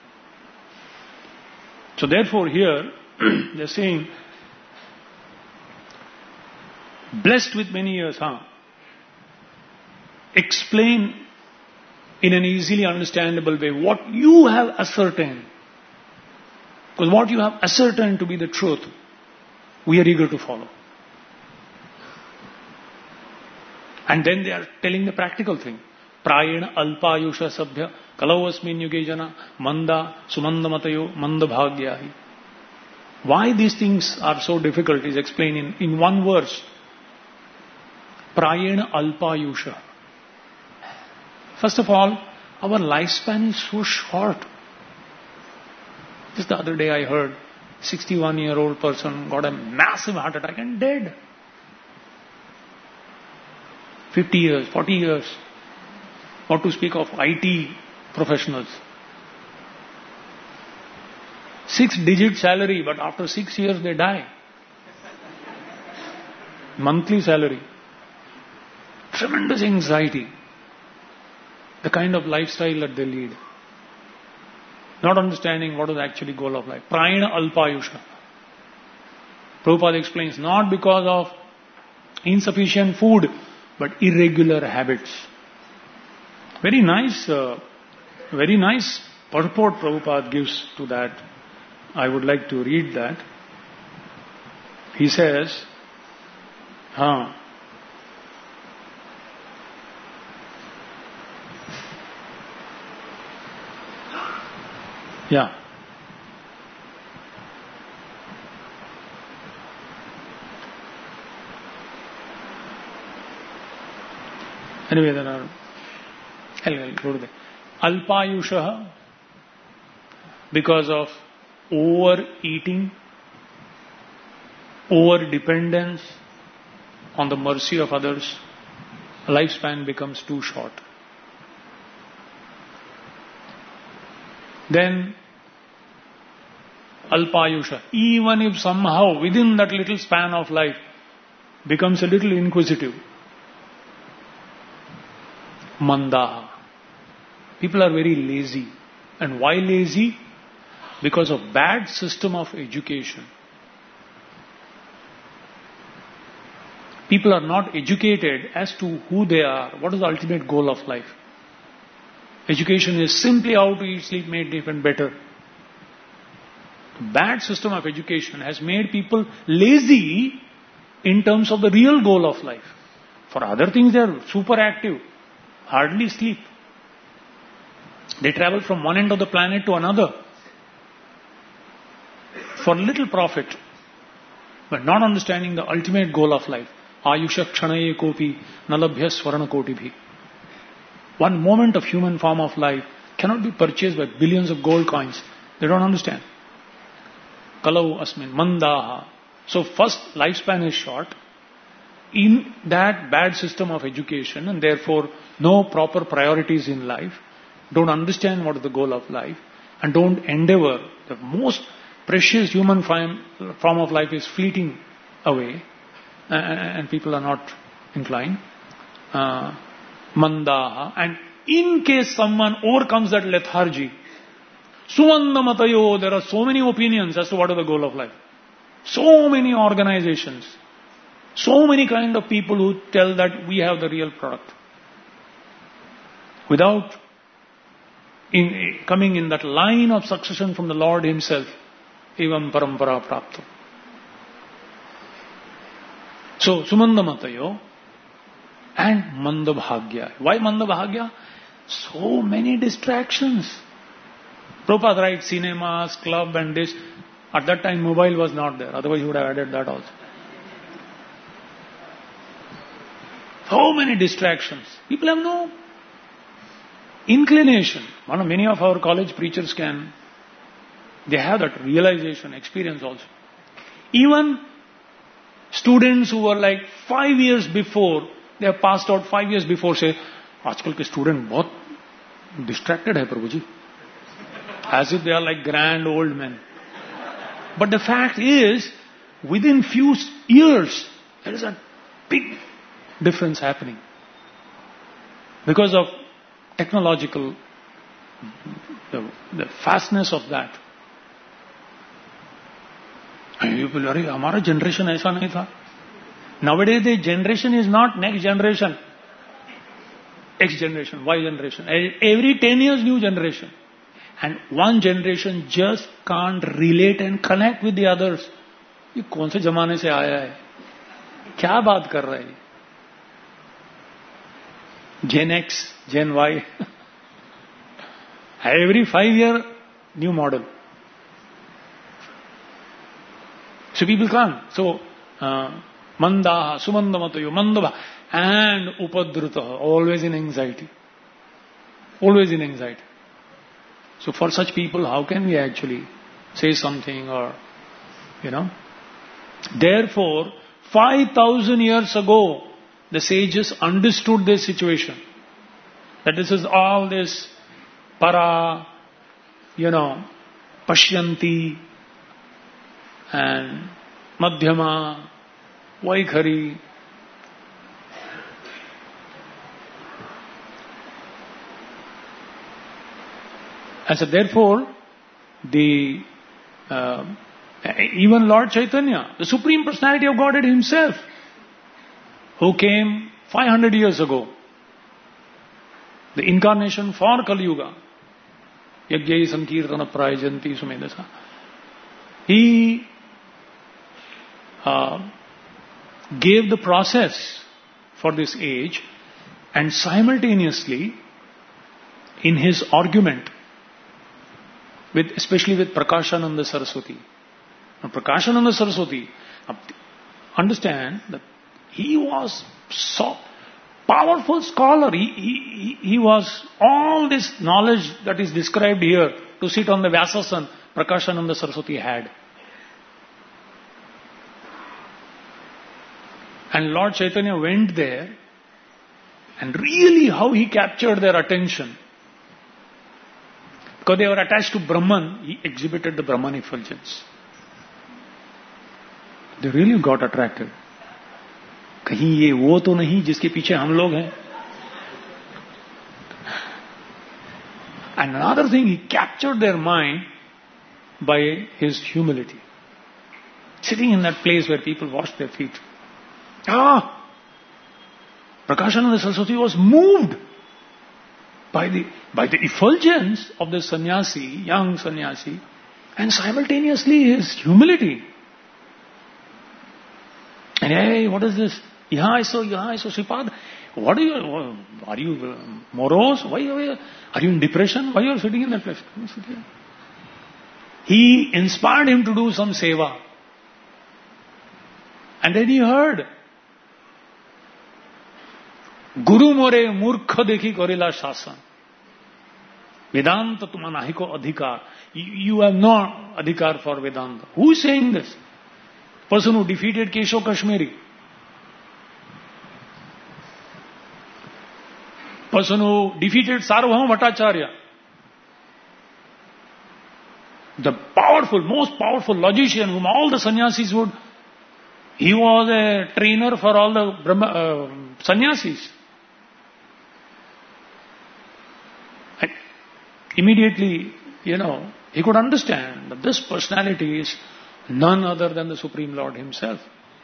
So therefore here, they're saying, blessed with many years, explain in an easily understandable way what you have ascertained. Because what you have ascertained to be the truth, we are eager to follow. And then they are telling the practical thing. Prayena alpayusha sabhya kalavasmin yuge jana manda sumanda matayo manda bhagyahi. Why these things are so difficult is explained in one verse. Prayena alpayusha. First of all, our lifespan is so short. Just the other day I heard 61-year-old person got a massive heart attack and dead. 50 years, 40 years. Not to speak of IT professionals. 6-digit salary, but after 6 years they die. Monthly salary. Tremendous anxiety. The kind of lifestyle that they lead. Not understanding what is actually goal of life. Prayena alpayusha. Prabhupada explains, not because of insufficient food, but irregular habits. Very nice purport Prabhupada gives to that. I would like to read that. He says, yeah. Anyway, there are... I'll go to that. Alpayusha, because of overeating, over-dependence on the mercy of others, lifespan becomes too short. Then, alpayusha, even if somehow within that little span of life becomes a little inquisitive. Mandaha. People are very lazy. And why lazy? Because of bad system of education. People are not educated as to who they are, what is the ultimate goal of life. Education is simply how to eat, sleep, make, live and better. Bad system of education has made people lazy in terms of the real goal of life. For other things they are super active, hardly sleep. They travel from one end of the planet to another for little profit, but not understanding the ultimate goal of life. Ayusha kshanaye kopi nalabhya swarana koti bhi. One moment of human form of life cannot be purchased by billions of gold coins. They don't understand. Kalau asmin mandaha. So first, lifespan is short. In that bad system of education and therefore no proper priorities in life, don't understand what is the goal of life and don't endeavor. The most precious human form of life is fleeting away and people are not inclined. Mandaha. And in case someone overcomes that lethargy, Sumandamatayo, there are so many opinions as to what is the goal of life. So many organizations. So many kind of people who tell that we have the real product. Without coming in that line of succession from the Lord Himself. Evam parampara prapto. So, Sumandamatayo and Mandabhagya. Why Mandabhagya? So many distractions. Prabhupada writes cinemas, club and this. At that time mobile was not there. Otherwise he would have added that also. So many distractions. People have no inclination. Many of our college preachers they have that realization, experience also. Even Students who were like 5 years before, they have passed out 5 years before, say, आजकल के student बहुत distracted है प्रभु जी. As if they are like grand old men. But the fact is, within few years, there is a big difference happening. Because of technological, the fastness of that. And people, अरे हमारा generation ऐसा नहीं था. Nowadays the generation is not next generation. X generation, Y generation. Every 10 years new generation. And one generation just can't relate and connect with the others. ये कौन से जमाने से आया है? क्या बात कर रहा है? Gen X, Gen Y. Every 5 year, new model. So people can't. So, Mandaha, Sumandamatayo, Mandava, and Upadrutaha, always in anxiety. Always in anxiety. So for such people, how can we actually say something or, Therefore, 5,000 years ago, the sages understood this situation. That this is all this para, pashyanti and madhyama, vaikhari. And so therefore, even Lord Chaitanya, the Supreme Personality of Godhead Himself, who came 500 years ago, the incarnation for Kali Yuga, Yagyai Sankirtana Prayajanti Sumedasa, He gave the process for this age, and simultaneously, in his argument, especially with Prakashananda Saraswati. Now, Prakashananda Saraswati, understand that he was so powerful scholar. He was all this knowledge that is described here to sit on the Vyasasan, Prakashananda Saraswati had. And Lord Chaitanya went there, and really how he captured their attention. Because they were attached to Brahman, he exhibited the Brahman effulgence. They really got attracted. कहीं ये वो तो नहीं जिसके पीछे हम लोग हैं. And another thing, he captured their mind by his humility. Sitting in that place where people wash their feet. Prakashananda Saraswati was moved by the effulgence of the sannyasi, young sannyasi, and simultaneously his humility. And hey, what is this? Yaha I saw, Sripad. What are you morose? Why are you in depression? Why are you sitting in that place? He inspired him to do some seva. And then he heard, Guru more murkha dekhi korila shasan. Vedanta tumanahiko adhikar. You have no adhikar for Vedanta. Who is saying this? Person who defeated Keshav Kashmiri. Person who defeated Sarvabhauma Bhattacharya. The most powerful logician whom all the sannyasis would. He was a trainer for all the sannyasis. And immediately, he could understand that this personality is none other than the Supreme Lord Himself.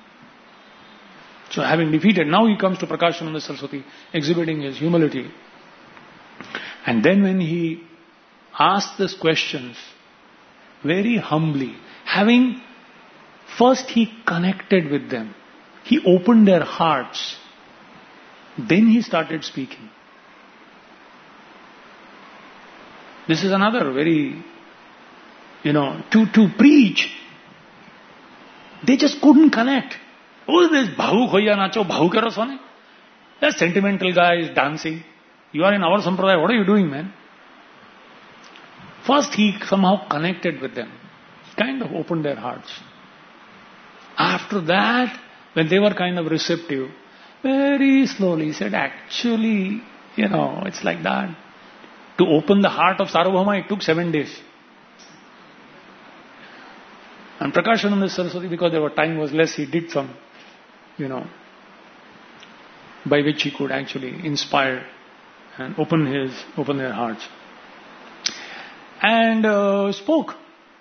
So having defeated, now he comes to Prakashananda Saraswati, exhibiting his humility. And then when he asked these questions, very humbly, first he connected with them. He opened their hearts. Then he started speaking. This is another very, to preach. They just couldn't connect. Who is this Bhavu Khoya Nacho? Bhavu Karo Sone? That sentimental guy is dancing. You are in our sampradaya. What are you doing, man? First he somehow connected with them. He kind of opened their hearts. After that, when they were kind of receptive, very slowly said, actually, it's like that. To open the heart of Sarvabhauma, it took 7 days. And Prakashananda Saraswati, because time was less, he did some, by which he could actually inspire and open their hearts. And spoke.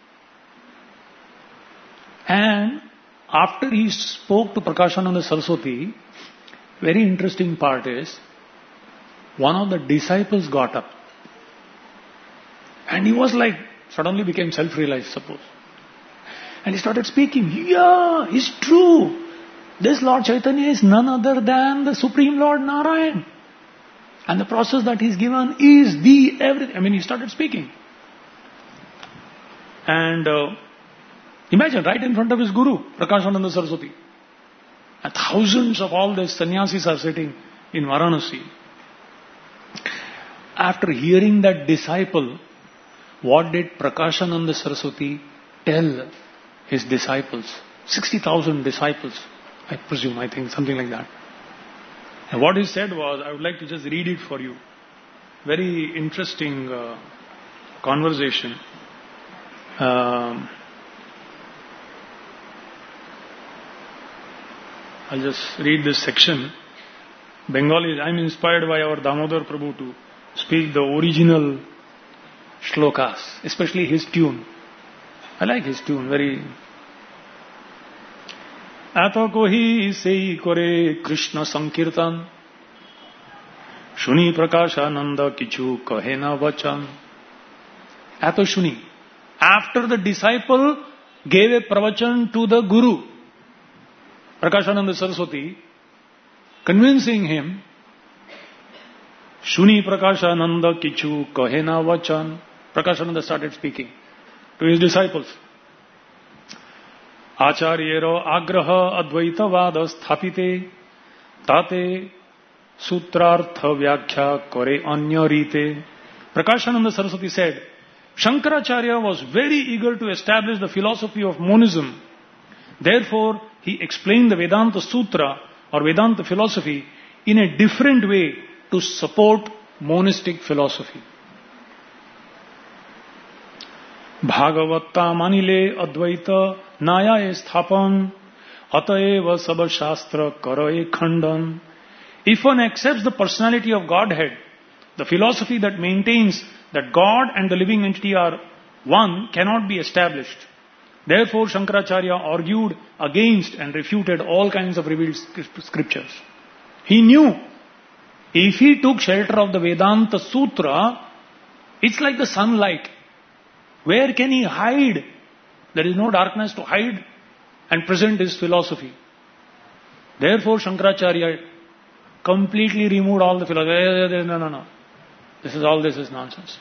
And after he spoke to Prakashananda Saraswati, very interesting part is, one of the disciples got up. And he was suddenly became self-realized, suppose. And he started speaking. Yeah, it's true. This Lord Chaitanya is none other than the Supreme Lord Narayan. And the process that he's given is the everything. He started speaking. And imagine, right in front of his guru, Prakashananda Saraswati. And thousands of all the sannyasis are sitting in Varanasi. After hearing that disciple, what did Prakashananda Saraswati tell his disciples? 60,000 disciples, I presume, I think, something like that. And what he said was, I would like to just read it for you. Very interesting conversation. I'll just read this section. Bengali, I'm inspired by our Damodar Prabhu to speak the original shlokas, especially his tune. I like his tune, very. Ato kohi sei kore Krishna Sankirtan, Shuni Prakashananda kichu kahena vachan. Ato Shuni. After the disciple gave a pravachan to the Guru, Prakashananda Saraswati, convincing him, Shuni Prakashananda kichu kahena vachan. Prakashananda started speaking to his disciples. Acharyero agraha advaitavada sthapite tate sutrartha vyakhya kore anya rite. Prakashananda Saraswati said, Shankaracharya was very eager to establish the philosophy of monism. Therefore, he explained the Vedanta Sutra or Vedanta philosophy in a different way to support monistic philosophy. Bhagavatta manile advaita naya sthapan ataeva sabha shastra karaye khandan. If one accepts the personality of Godhead, the philosophy that maintains that God and the living entity are one cannot be established. Therefore, Shankaracharya argued against and refuted all kinds of revealed scriptures. He knew if he took shelter of the Vedanta Sutra, it's like the sunlight. Where can he hide? There is no darkness to hide and present his philosophy. Therefore, Shankaracharya completely removed all the philosophy. No. This is nonsense.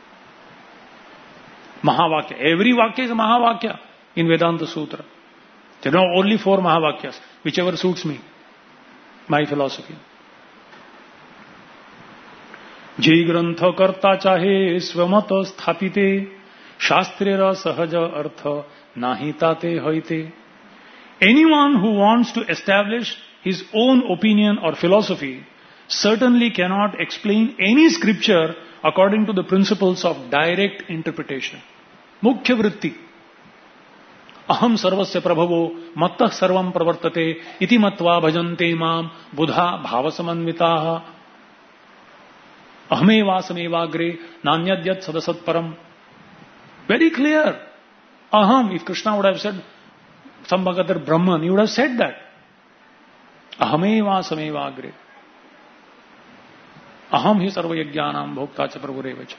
Mahavakya. Every Vakya is a Mahavakya in Vedanta Sutra. There are only 4 Mahavakyas, whichever suits me, my philosophy. Jai grantha karta chahe swamata sthapite shastrera sahaja artha nahi tate hoite. Anyone who wants to establish his own opinion or philosophy certainly cannot explain any scripture according to the principles of direct interpretation. Mukhya vritti. Aham sarvasya prabhavo mattah sarvam pravartate iti matva bhajante mam buddha bhavasamanvitaha. Ahame vasamevagre nanyadyat sadasat param. Very clear. Aham, if Krishna would have said some other Brahman, he would have said that. Ahame vasamevagre. Aham hi sarva yajnanam bhokta cha prabhurevacha.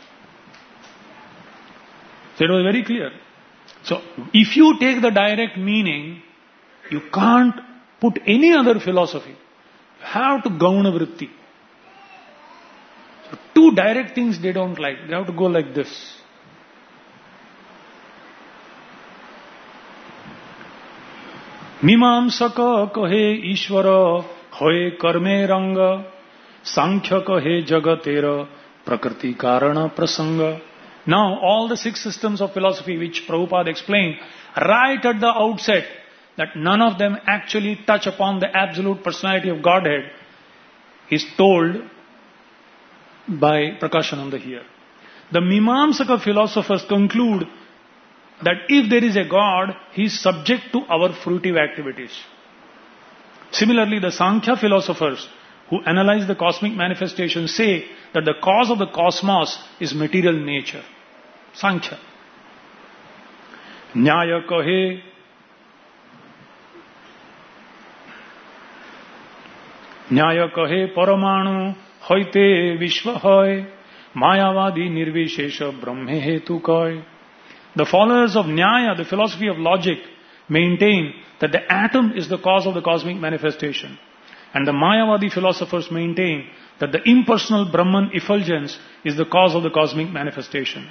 So it was very clear. So if you take the direct meaning, you can't put any other philosophy. You have to gauna vritti. So 2 direct things they don't like. They have to go like this. Mimamsaka kahe Ishvara hoye karme ranga Sankhya kahe jagatera prakriti karana prasanga. Now all the 6 systems of philosophy which Prabhupada explained right at the outset, that none of them actually touch upon the absolute personality of Godhead is told by Prakashananda here. The Mimamsaka philosophers conclude that if there is a God, he is subject to our fruitive activities. Similarly, the Sankhya philosophers who analyze the cosmic manifestations say that the cause of the cosmos is material nature. Sankhya. Nyaya kahe paramanu hoite vishva hoy mayavadi nirvishesha brahme hetu koy. The followers of Nyaya, the philosophy of logic, maintain that the atom is the cause of the cosmic manifestation. And the Mayavadi philosophers maintain that the impersonal Brahman effulgence is the cause of the cosmic manifestation.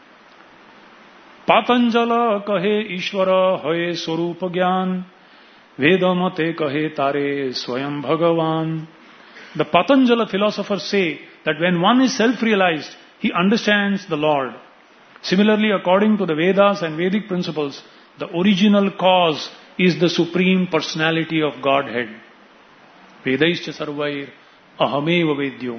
Patanjala kahe Ishvara hoye Swarupa Gyan, Vedamate kahe tare Swayam Bhagavan. The Patanjala philosophers say that when one is self-realized, he understands the Lord. Similarly, according to the Vedas and Vedic principles, the original cause is the Supreme Personality of Godhead. Vedaischa sarvair ahameva vedyo.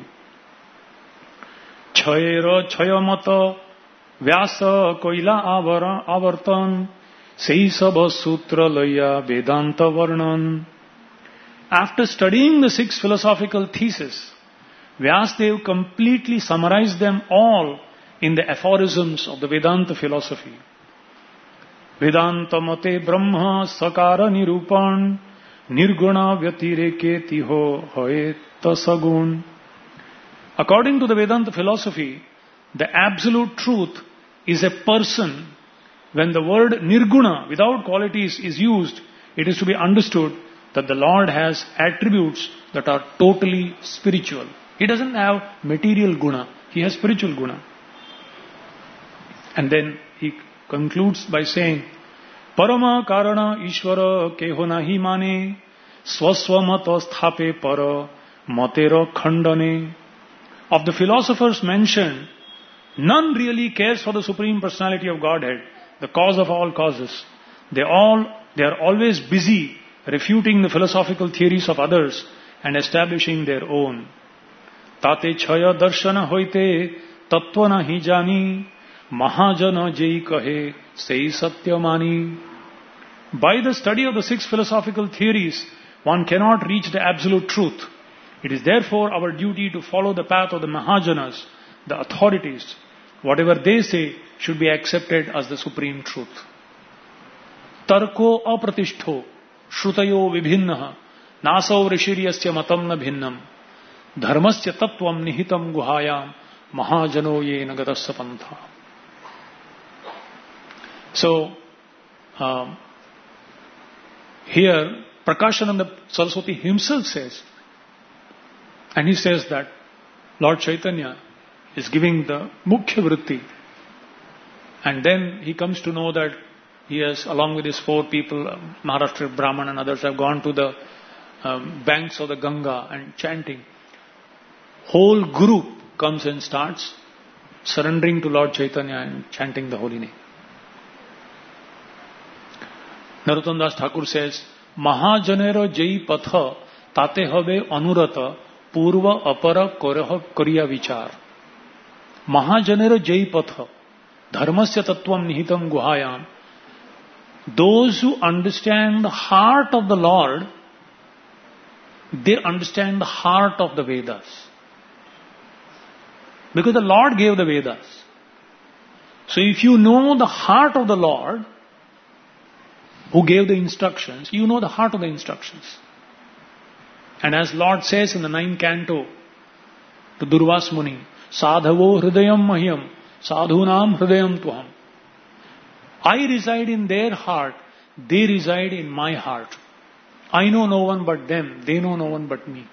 Chayera chayamata vyasa koila avartan seisabha sutra laya vedanta varnan. After studying the 6 philosophical theses, Vyasadeva completely summarized them all in the aphorisms of the Vedanta philosophy. Vedanta mate brahma sakara nirupan nirguna vyatireke tiho hoye tasagun. According to the Vedanta philosophy, the absolute truth is a person. When the word nirguna, without qualities, is used, it is to be understood that the Lord has attributes that are totally spiritual. He doesn't have material guna, he has spiritual guna. And then he concludes by saying, Parama karana ishvara keho nahi mane swaswamata sthape para matera khandane. Of the philosophers mentioned, none really cares for the Supreme Personality of Godhead, the cause of all causes. They are always busy refuting the philosophical theories of others and establishing their own. Tate chaya darshana hoite tattva nahi jani mahajana jai kahe sei satyamani. By the study of the 6 philosophical theories, one cannot reach the absolute truth. It is therefore our duty to follow the path of the Mahajanas, the authorities. Whatever they say should be accepted as the supreme truth. Tarko apratishto shrutayo vibhinnaha nasav rishiryasya matam na bhinnam dharmasya tattvam nihitam guhayam mahajano yena gatasya pantha. So, here Prakashananda Saraswati himself says, and he says that Lord Chaitanya is giving the Mukhya Vritti, and then he comes to know that he has, along with his 4 people, Maharashtra Brahman and others, have gone to the banks of the Ganga and chanting. Whole group comes and starts surrendering to Lord Chaitanya and chanting the holy name. Narottam Das Thakur says, Mahajanera jai patha tate habe anurata purva apara kariya vichar. Mahajanera jai patha dharmasya tattvam nihitam guhayam. Those who understand the heart of the Lord, they understand the heart of the Vedas. Because the Lord gave the Vedas. So if you know the heart of the Lord, who gave the instructions, you know the heart of the instructions. And as Lord says in the 9th canto to Durvas Muni, Sadhavo hridayam mahyam, sadhunam hridayam tuham. I reside in their heart, they reside in my heart. I know no one but them, they know no one but me.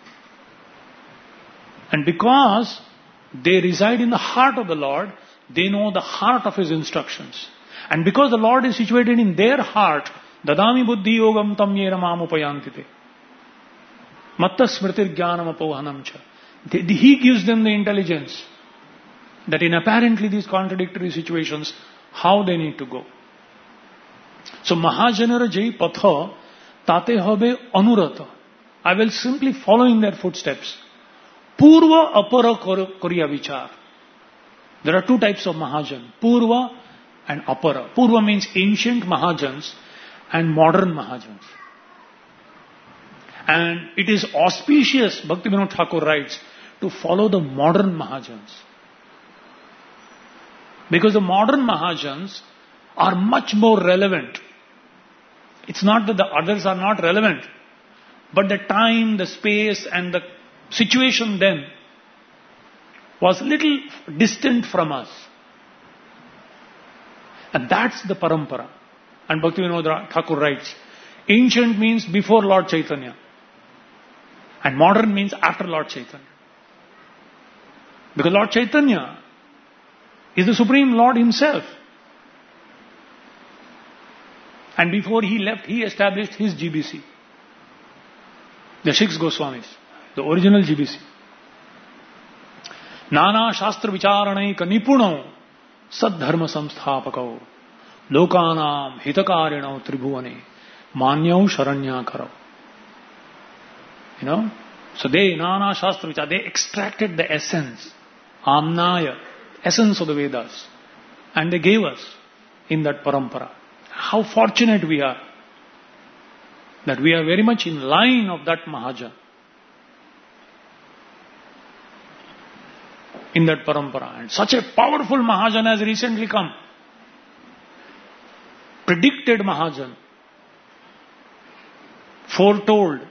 And because they reside in the heart of the Lord, they know the heart of His instructions. And because the Lord is situated in their heart, Dadami buddhi yogam tam yera mamupayantite. Matta smritir jnanam apohanam cha. He gives them the intelligence that in apparently these contradictory situations, how they need to go. So Mahajanara Jai Patha tate hobe anurata. I will simply follow in their footsteps. Purva apara koriya vichar. There are two types of Mahajan, Purva and Apara. Purva means ancient Mahajans and modern Mahajans. And it is auspicious, Bhaktivinoda Thakur writes, to follow the modern Mahajans. Because the modern Mahajans are much more relevant. It's not that the others are not relevant, but the time, the space and the situation then was little distant from us. And that's the parampara. And Bhaktivinoda Thakur writes, ancient means before Lord Chaitanya. And modern means after Lord Chaitanya. Because Lord Chaitanya is the Supreme Lord Himself. And before He left, He established His GBC. The six Goswamis, the original GBC. Nana Shastra Vicharanaika Nipuno Saddharma Samsthapakao Lokanam Hitakarino Tribhuvane Manyau Sharanya Karau. So they, Nana Shastra Vichar, they extracted the essence, Amnaya, essence of the Vedas, and they gave us in that parampara. How fortunate we are that we are very much in line of that Mahajan. In that parampara. And such a powerful Mahajan has recently come. Predicted Mahajan. Foretold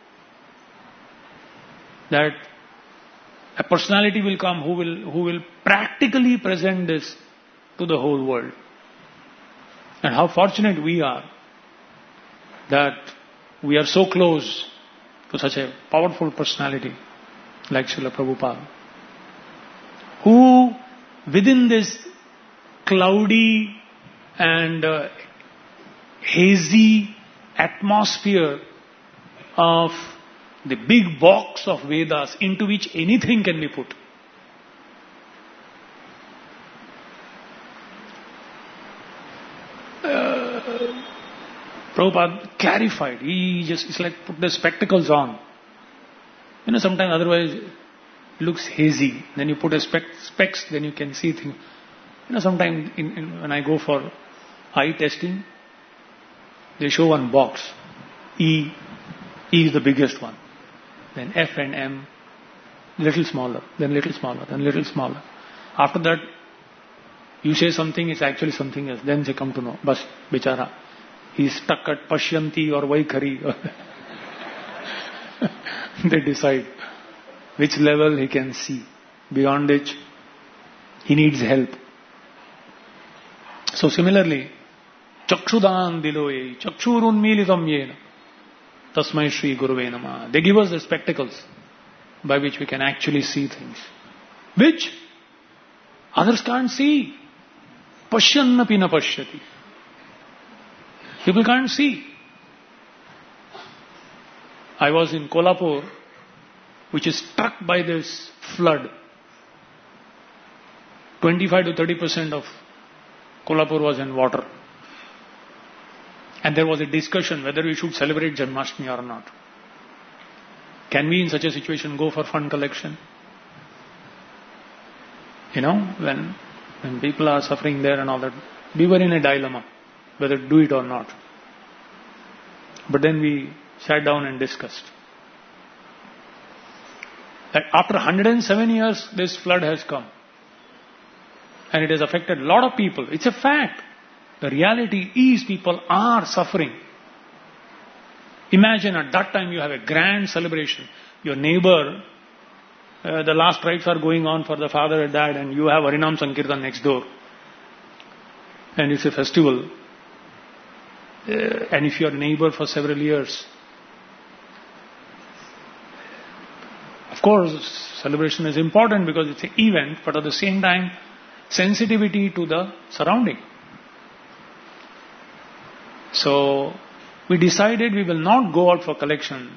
that a personality will come who will practically present this to the whole world. And how fortunate we are that we are so close to such a powerful personality like Srila Prabhupada, who within this cloudy and hazy atmosphere of the big box of Vedas into which anything can be put, Prabhupada clarified. It's like put the spectacles on. Sometimes otherwise it looks hazy. Then you put a specs, then you can see things. Sometimes when I go for eye testing, they show one box. E is the biggest one. Then F and M, little smaller, then little smaller, then little smaller. After that, you say something, it's actually something else. Then they come to know, bas, bichara, he's stuck at Pashyanti or Vaikhari. They decide which level he can see, beyond which he needs help. So similarly, Chakshudan diloye, Chakshurun militam yena, Tasmai Shri Guruve Namah. They give us the spectacles by which we can actually see things, which others can't see. Pashyannapi na pashyati. People can't see. I was in Kolhapur, which is struck by this flood. 25 to 30% of Kolhapur was in water. And there was a discussion whether we should celebrate Janmashtami or not. Can we in such a situation go for fund collection? When people are suffering there and all that, we were in a dilemma whether to do it or not. But then we sat down and discussed. That after 107 years, this flood has come. And it has affected a lot of people. It's a fact. The reality is people are suffering. Imagine at that time you have a grand celebration. Your neighbor, the last rites are going on for the father and dad, and you have Harinam Sankirtan next door. And it's a festival. And if you are a neighbor for several years, of course, celebration is important because it's an event, but at the same time, sensitivity to the surrounding. So, we decided we will not go out for collection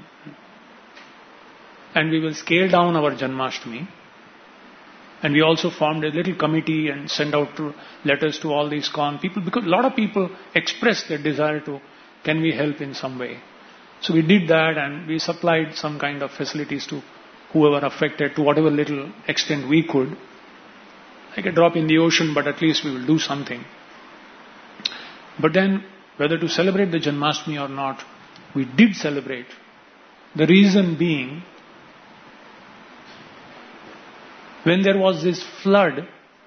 and we will scale down our Janmashtami. And we also formed a little committee and sent out letters to all these ISKCON people, because a lot of people expressed their desire to, can we help in some way? So we did that, and we supplied some kind of facilities to whoever affected to whatever little extent we could. Like a drop in the ocean, but at least we will do something. But then, whether to celebrate the Janmashtami or not, we did celebrate. The reason being, when there was this flood,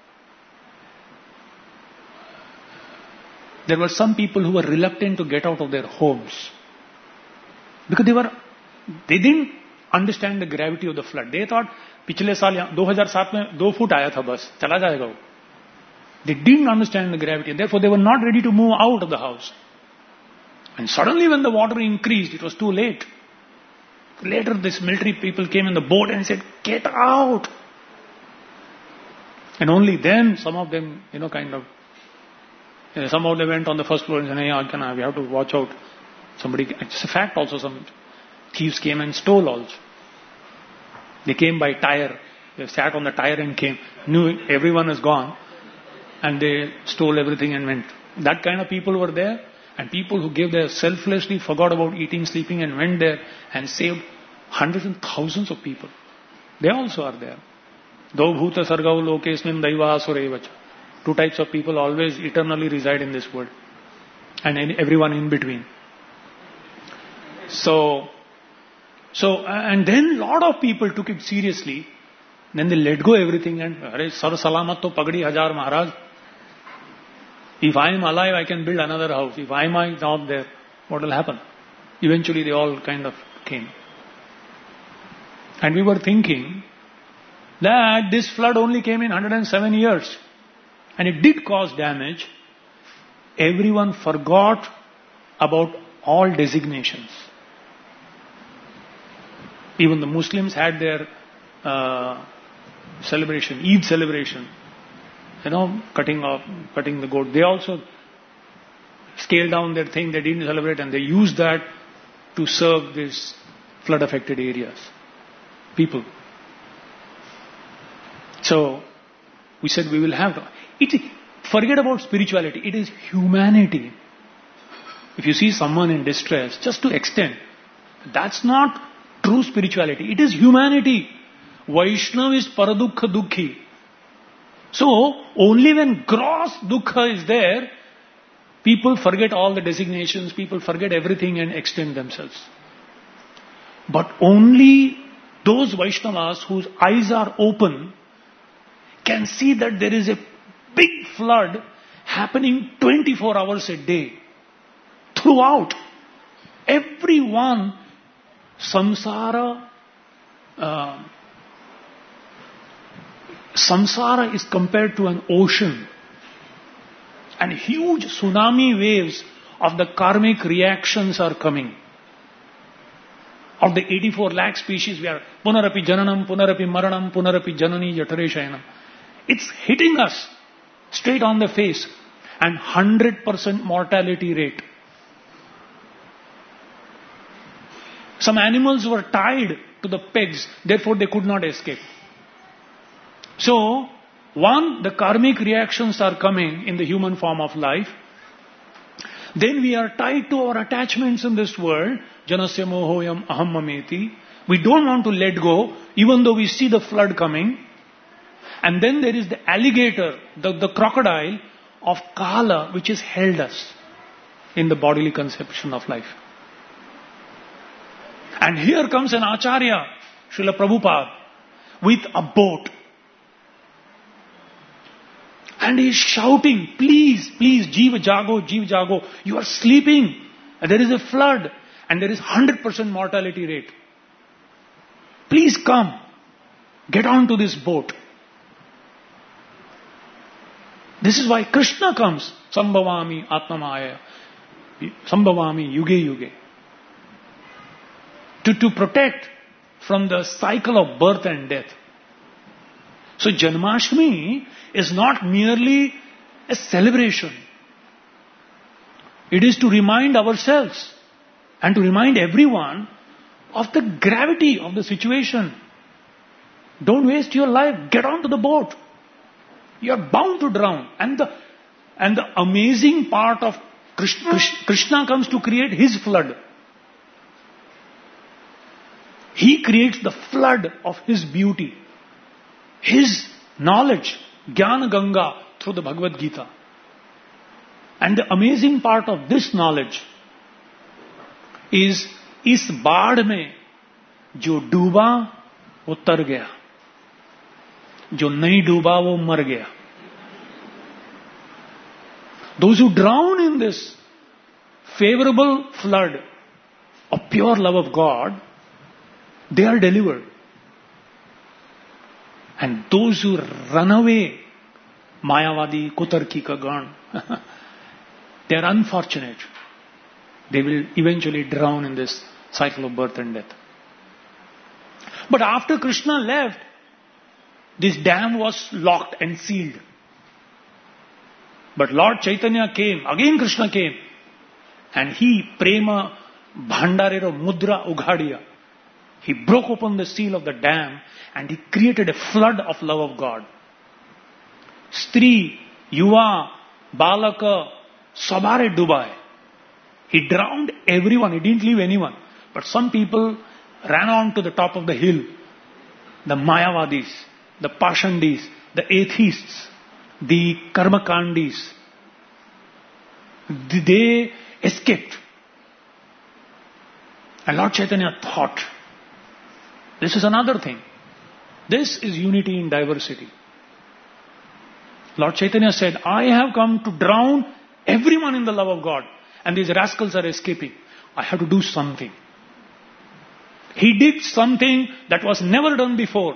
there were some people who were reluctant to get out of their homes. Because they didn't understand the gravity of the flood. They thought, पिछले साल 2007 में 2 foot आया था बस, चला जाएगा वो. They didn't understand the gravity, and therefore they were not ready to move out of the house. And suddenly when the water increased, it was too late. Later this military people came in the boat and said, get out! And only then some of them, some of them went on the first floor and said, we have to watch out. It's a fact also, some thieves came and stole also. They came by tire. They sat on the tire and came. Knew everyone is gone. And they stole everything and went. That kind of people were there. And people who gave their selflessly, forgot about eating, sleeping and went there and saved hundreds and thousands of people. They also are there. Do bhuta sargau lokesmin daiva asurevacha. 2 types of people always eternally reside in this world. And everyone in between. So, and then lot of people took it seriously. Then they let go everything and, Sar Salamat to Pagdi Hajar Maharaj. If I am alive, I can build another house. If I am not there, what will happen? Eventually they all kind of came. And we were thinking that this flood only came in 107 years. And it did cause damage. Everyone forgot about all designations. Even the Muslims had their celebration, Eid celebration. Cutting the goat. They also scaled down their thing. They didn't celebrate, and they used that to serve these flood-affected areas. People. So, we said we will have to. Forget about spirituality. It is humanity. If you see someone in distress, just to extend, that's not true spirituality. It is humanity. Vaishnav is paradukha dukhi. So, only when gross dukkha is there, people forget all the designations, people forget everything and extend themselves. But only those Vaishnavas whose eyes are open can see that there is a big flood happening 24 hours a day. Throughout. Everyone, samsara is compared to an ocean. And huge tsunami waves of the karmic reactions are coming. Of the 84 lakh species, we are punarapi jananam, punarapi maranam, punarapi janani jatare shayanam. It's hitting us straight on the face. And 100% mortality rate. Some animals were tied to the pegs, therefore they could not escape. So, one, the karmic reactions are coming in the human form of life. Then we are tied to our attachments in this world. Janasya mohoyam aham mameti. We don't want to let go, even though we see the flood coming. And then there is the alligator, the crocodile of Kala, which has held us in the bodily conception of life. And here comes an Acharya, Srila Prabhupada, with a boat. And he is shouting, please, please, Jeev Jago, you are sleeping. And there is a flood. And there is 100% mortality rate. Please come. Get onto this boat. This is why Krishna comes. Sambhavami Atmamaya. Sambhavami Yuge Yuge. To protect from the cycle of birth and death. So Janmashtami is not merely a celebration. It is to remind ourselves and to remind everyone of the gravity of the situation. Don't waste your life. Get onto the boat. You are bound to drown. And the amazing part of Krishna comes to create his flood. He creates the flood of His beauty, His knowledge, Jnana Ganga, through the Bhagavad Gita. And the amazing part of this knowledge is, इस बाढ़ में जो डूबा वो तर गया, जो नहीं डूबा वो मर गया. Those who drown in this favorable flood of pure love of God, they are delivered. And those who run away, Mayavadi, Kutarki ka gan, they are unfortunate. They will eventually drown in this cycle of birth and death. But after Krishna left, this dam was locked and sealed. But Lord Chaitanya came, again Krishna came, and he, Prema Bhandarero Mudra Ughadiya, he broke open the seal of the dam and he created a flood of love of God. Stri, Yuva, Balaka, Sabare Dubai. He drowned everyone, he didn't leave anyone. But some people ran on to the top of the hill. The Mayavadis, the Pashandis, the atheists, the Karmakandis. They escaped. And Lord Chaitanya thought, this is another thing. This is unity in diversity. Lord Chaitanya said, I have come to drown everyone in the love of God. And these rascals are escaping. I have to do something. He did something that was never done before.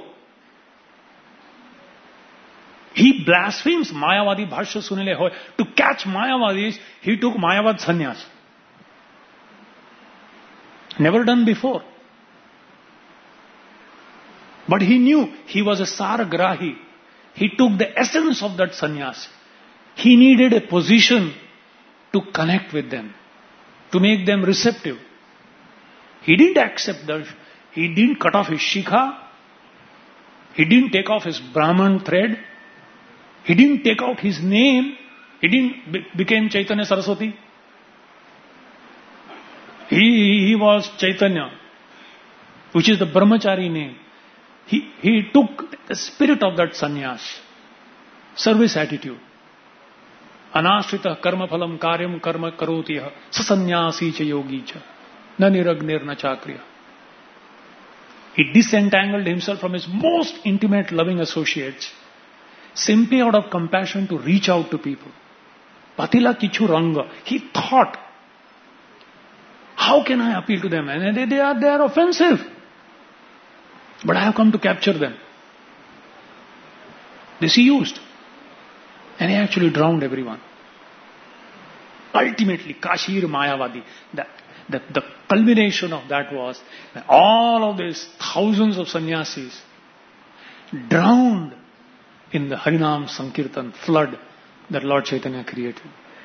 He blasphemes Mayavadi Bhashya Sunile Hoy. To catch Mayavadis, he took Mayavad Sannyas. Never done before. But he knew he was a Saragrahi. He took the essence of that sannyas. He needed a position to connect with them, to make them receptive. He didn't accept that. He didn't cut off his shikha. He didn't take off his Brahman thread. He didn't take out his name. He didn't become Chaitanya Saraswati. He was Chaitanya, which is the Brahmachari name. He took the spirit of that sannyas, service attitude. Anashrita karma phalam karyam karma karotiyah sasannyasi cha yogi cha na niragnir na chakriya. He disentangled himself from his most intimate loving associates simply out of compassion to reach out to people. Patila kichu ranga. He thought, how can I appeal to them? And they are offensive. But I have come to capture them. This he used. And he actually drowned everyone. Ultimately, Kashir Mayavadi, the culmination of that was that all of these thousands of sannyasis drowned in the Harinam Sankirtan flood that Lord Chaitanya created.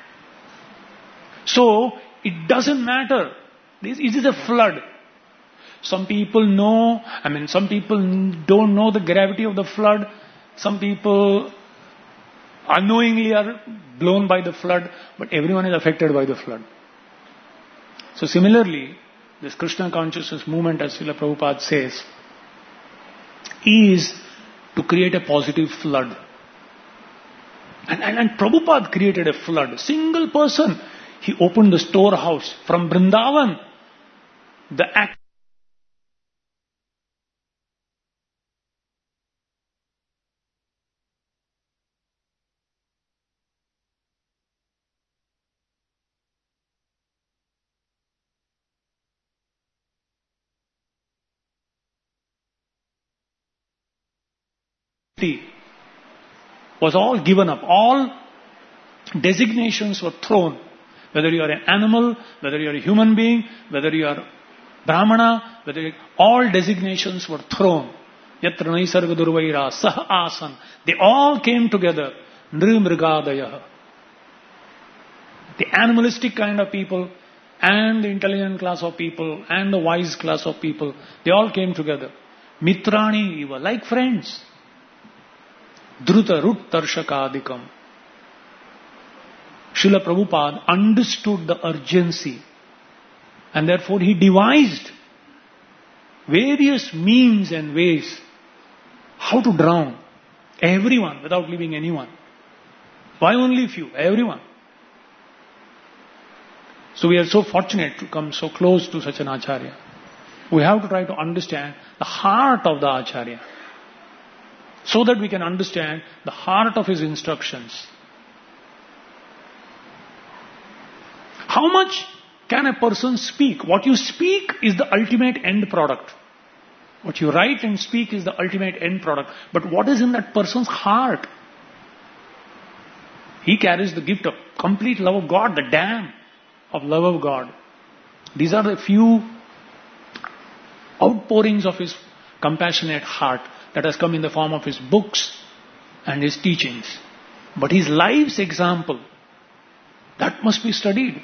So, it doesn't matter. It is a flood. Some people know, some people don't know the gravity of the flood. Some people unknowingly are blown by the flood, but everyone is affected by the flood. So similarly, this Krishna consciousness movement, as Srila Prabhupada says, is to create a positive flood. And Prabhupada created a flood. A single person. He opened the storehouse from Vrindavan. The act was all given up. All designations were thrown. Whether you are an animal, whether you are a human being, whether you are Brahmana, all designations were thrown. Yatra naisarga durvaira sah asan. They all came together. Nrimrigadayah. The animalistic kind of people and the intelligent class of people and the wise class of people, they all came together. Mitrani eva, like friends. Druta Rut Tarshakadikam. Srila Prabhupada understood the urgency and therefore he devised various means and ways how to drown everyone without leaving anyone. Why only few? Everyone. So we are so fortunate to come so close to such an Acharya. We have to try to understand the heart of the Acharya, so that we can understand the heart of his instructions. How much can a person speak? What you speak is the ultimate end product. What you write and speak is the ultimate end product. But what is in that person's heart? He carries the gift of complete love of God, the dam of love of God. These are the few outpourings of his compassionate heart that has come in the form of his books and his teachings. But his life's example, that must be studied.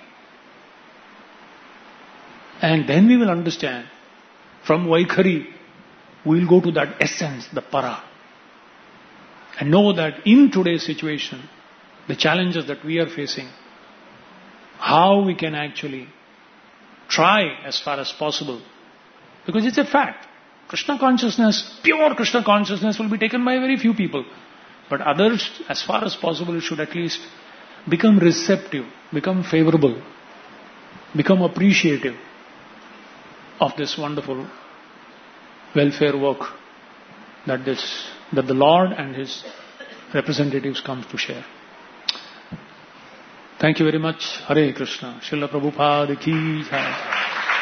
And then we will understand. From Vaikhari, we will go to that essence, the para. And know that in today's situation, the challenges that we are facing, how we can actually try as far as possible. Because it's a fact. Krishna consciousness, pure Krishna consciousness will be taken by very few people. But others, as far as possible, should at least become receptive, become favorable, become appreciative of this wonderful welfare work that the Lord and His representatives come to share. Thank you very much. Hare Krishna. Srila Prabhupada ki jai.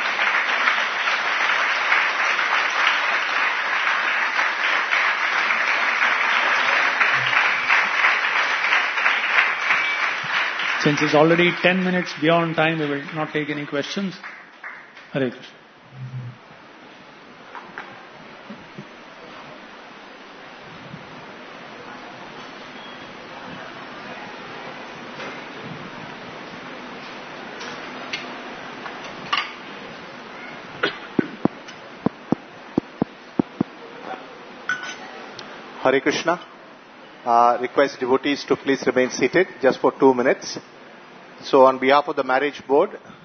Since it's already 10 minutes beyond time, we will not take any questions. Hare Krishna.
Hare Krishna. Request devotees to please remain seated just for 2 minutes. So on behalf of the marriage board,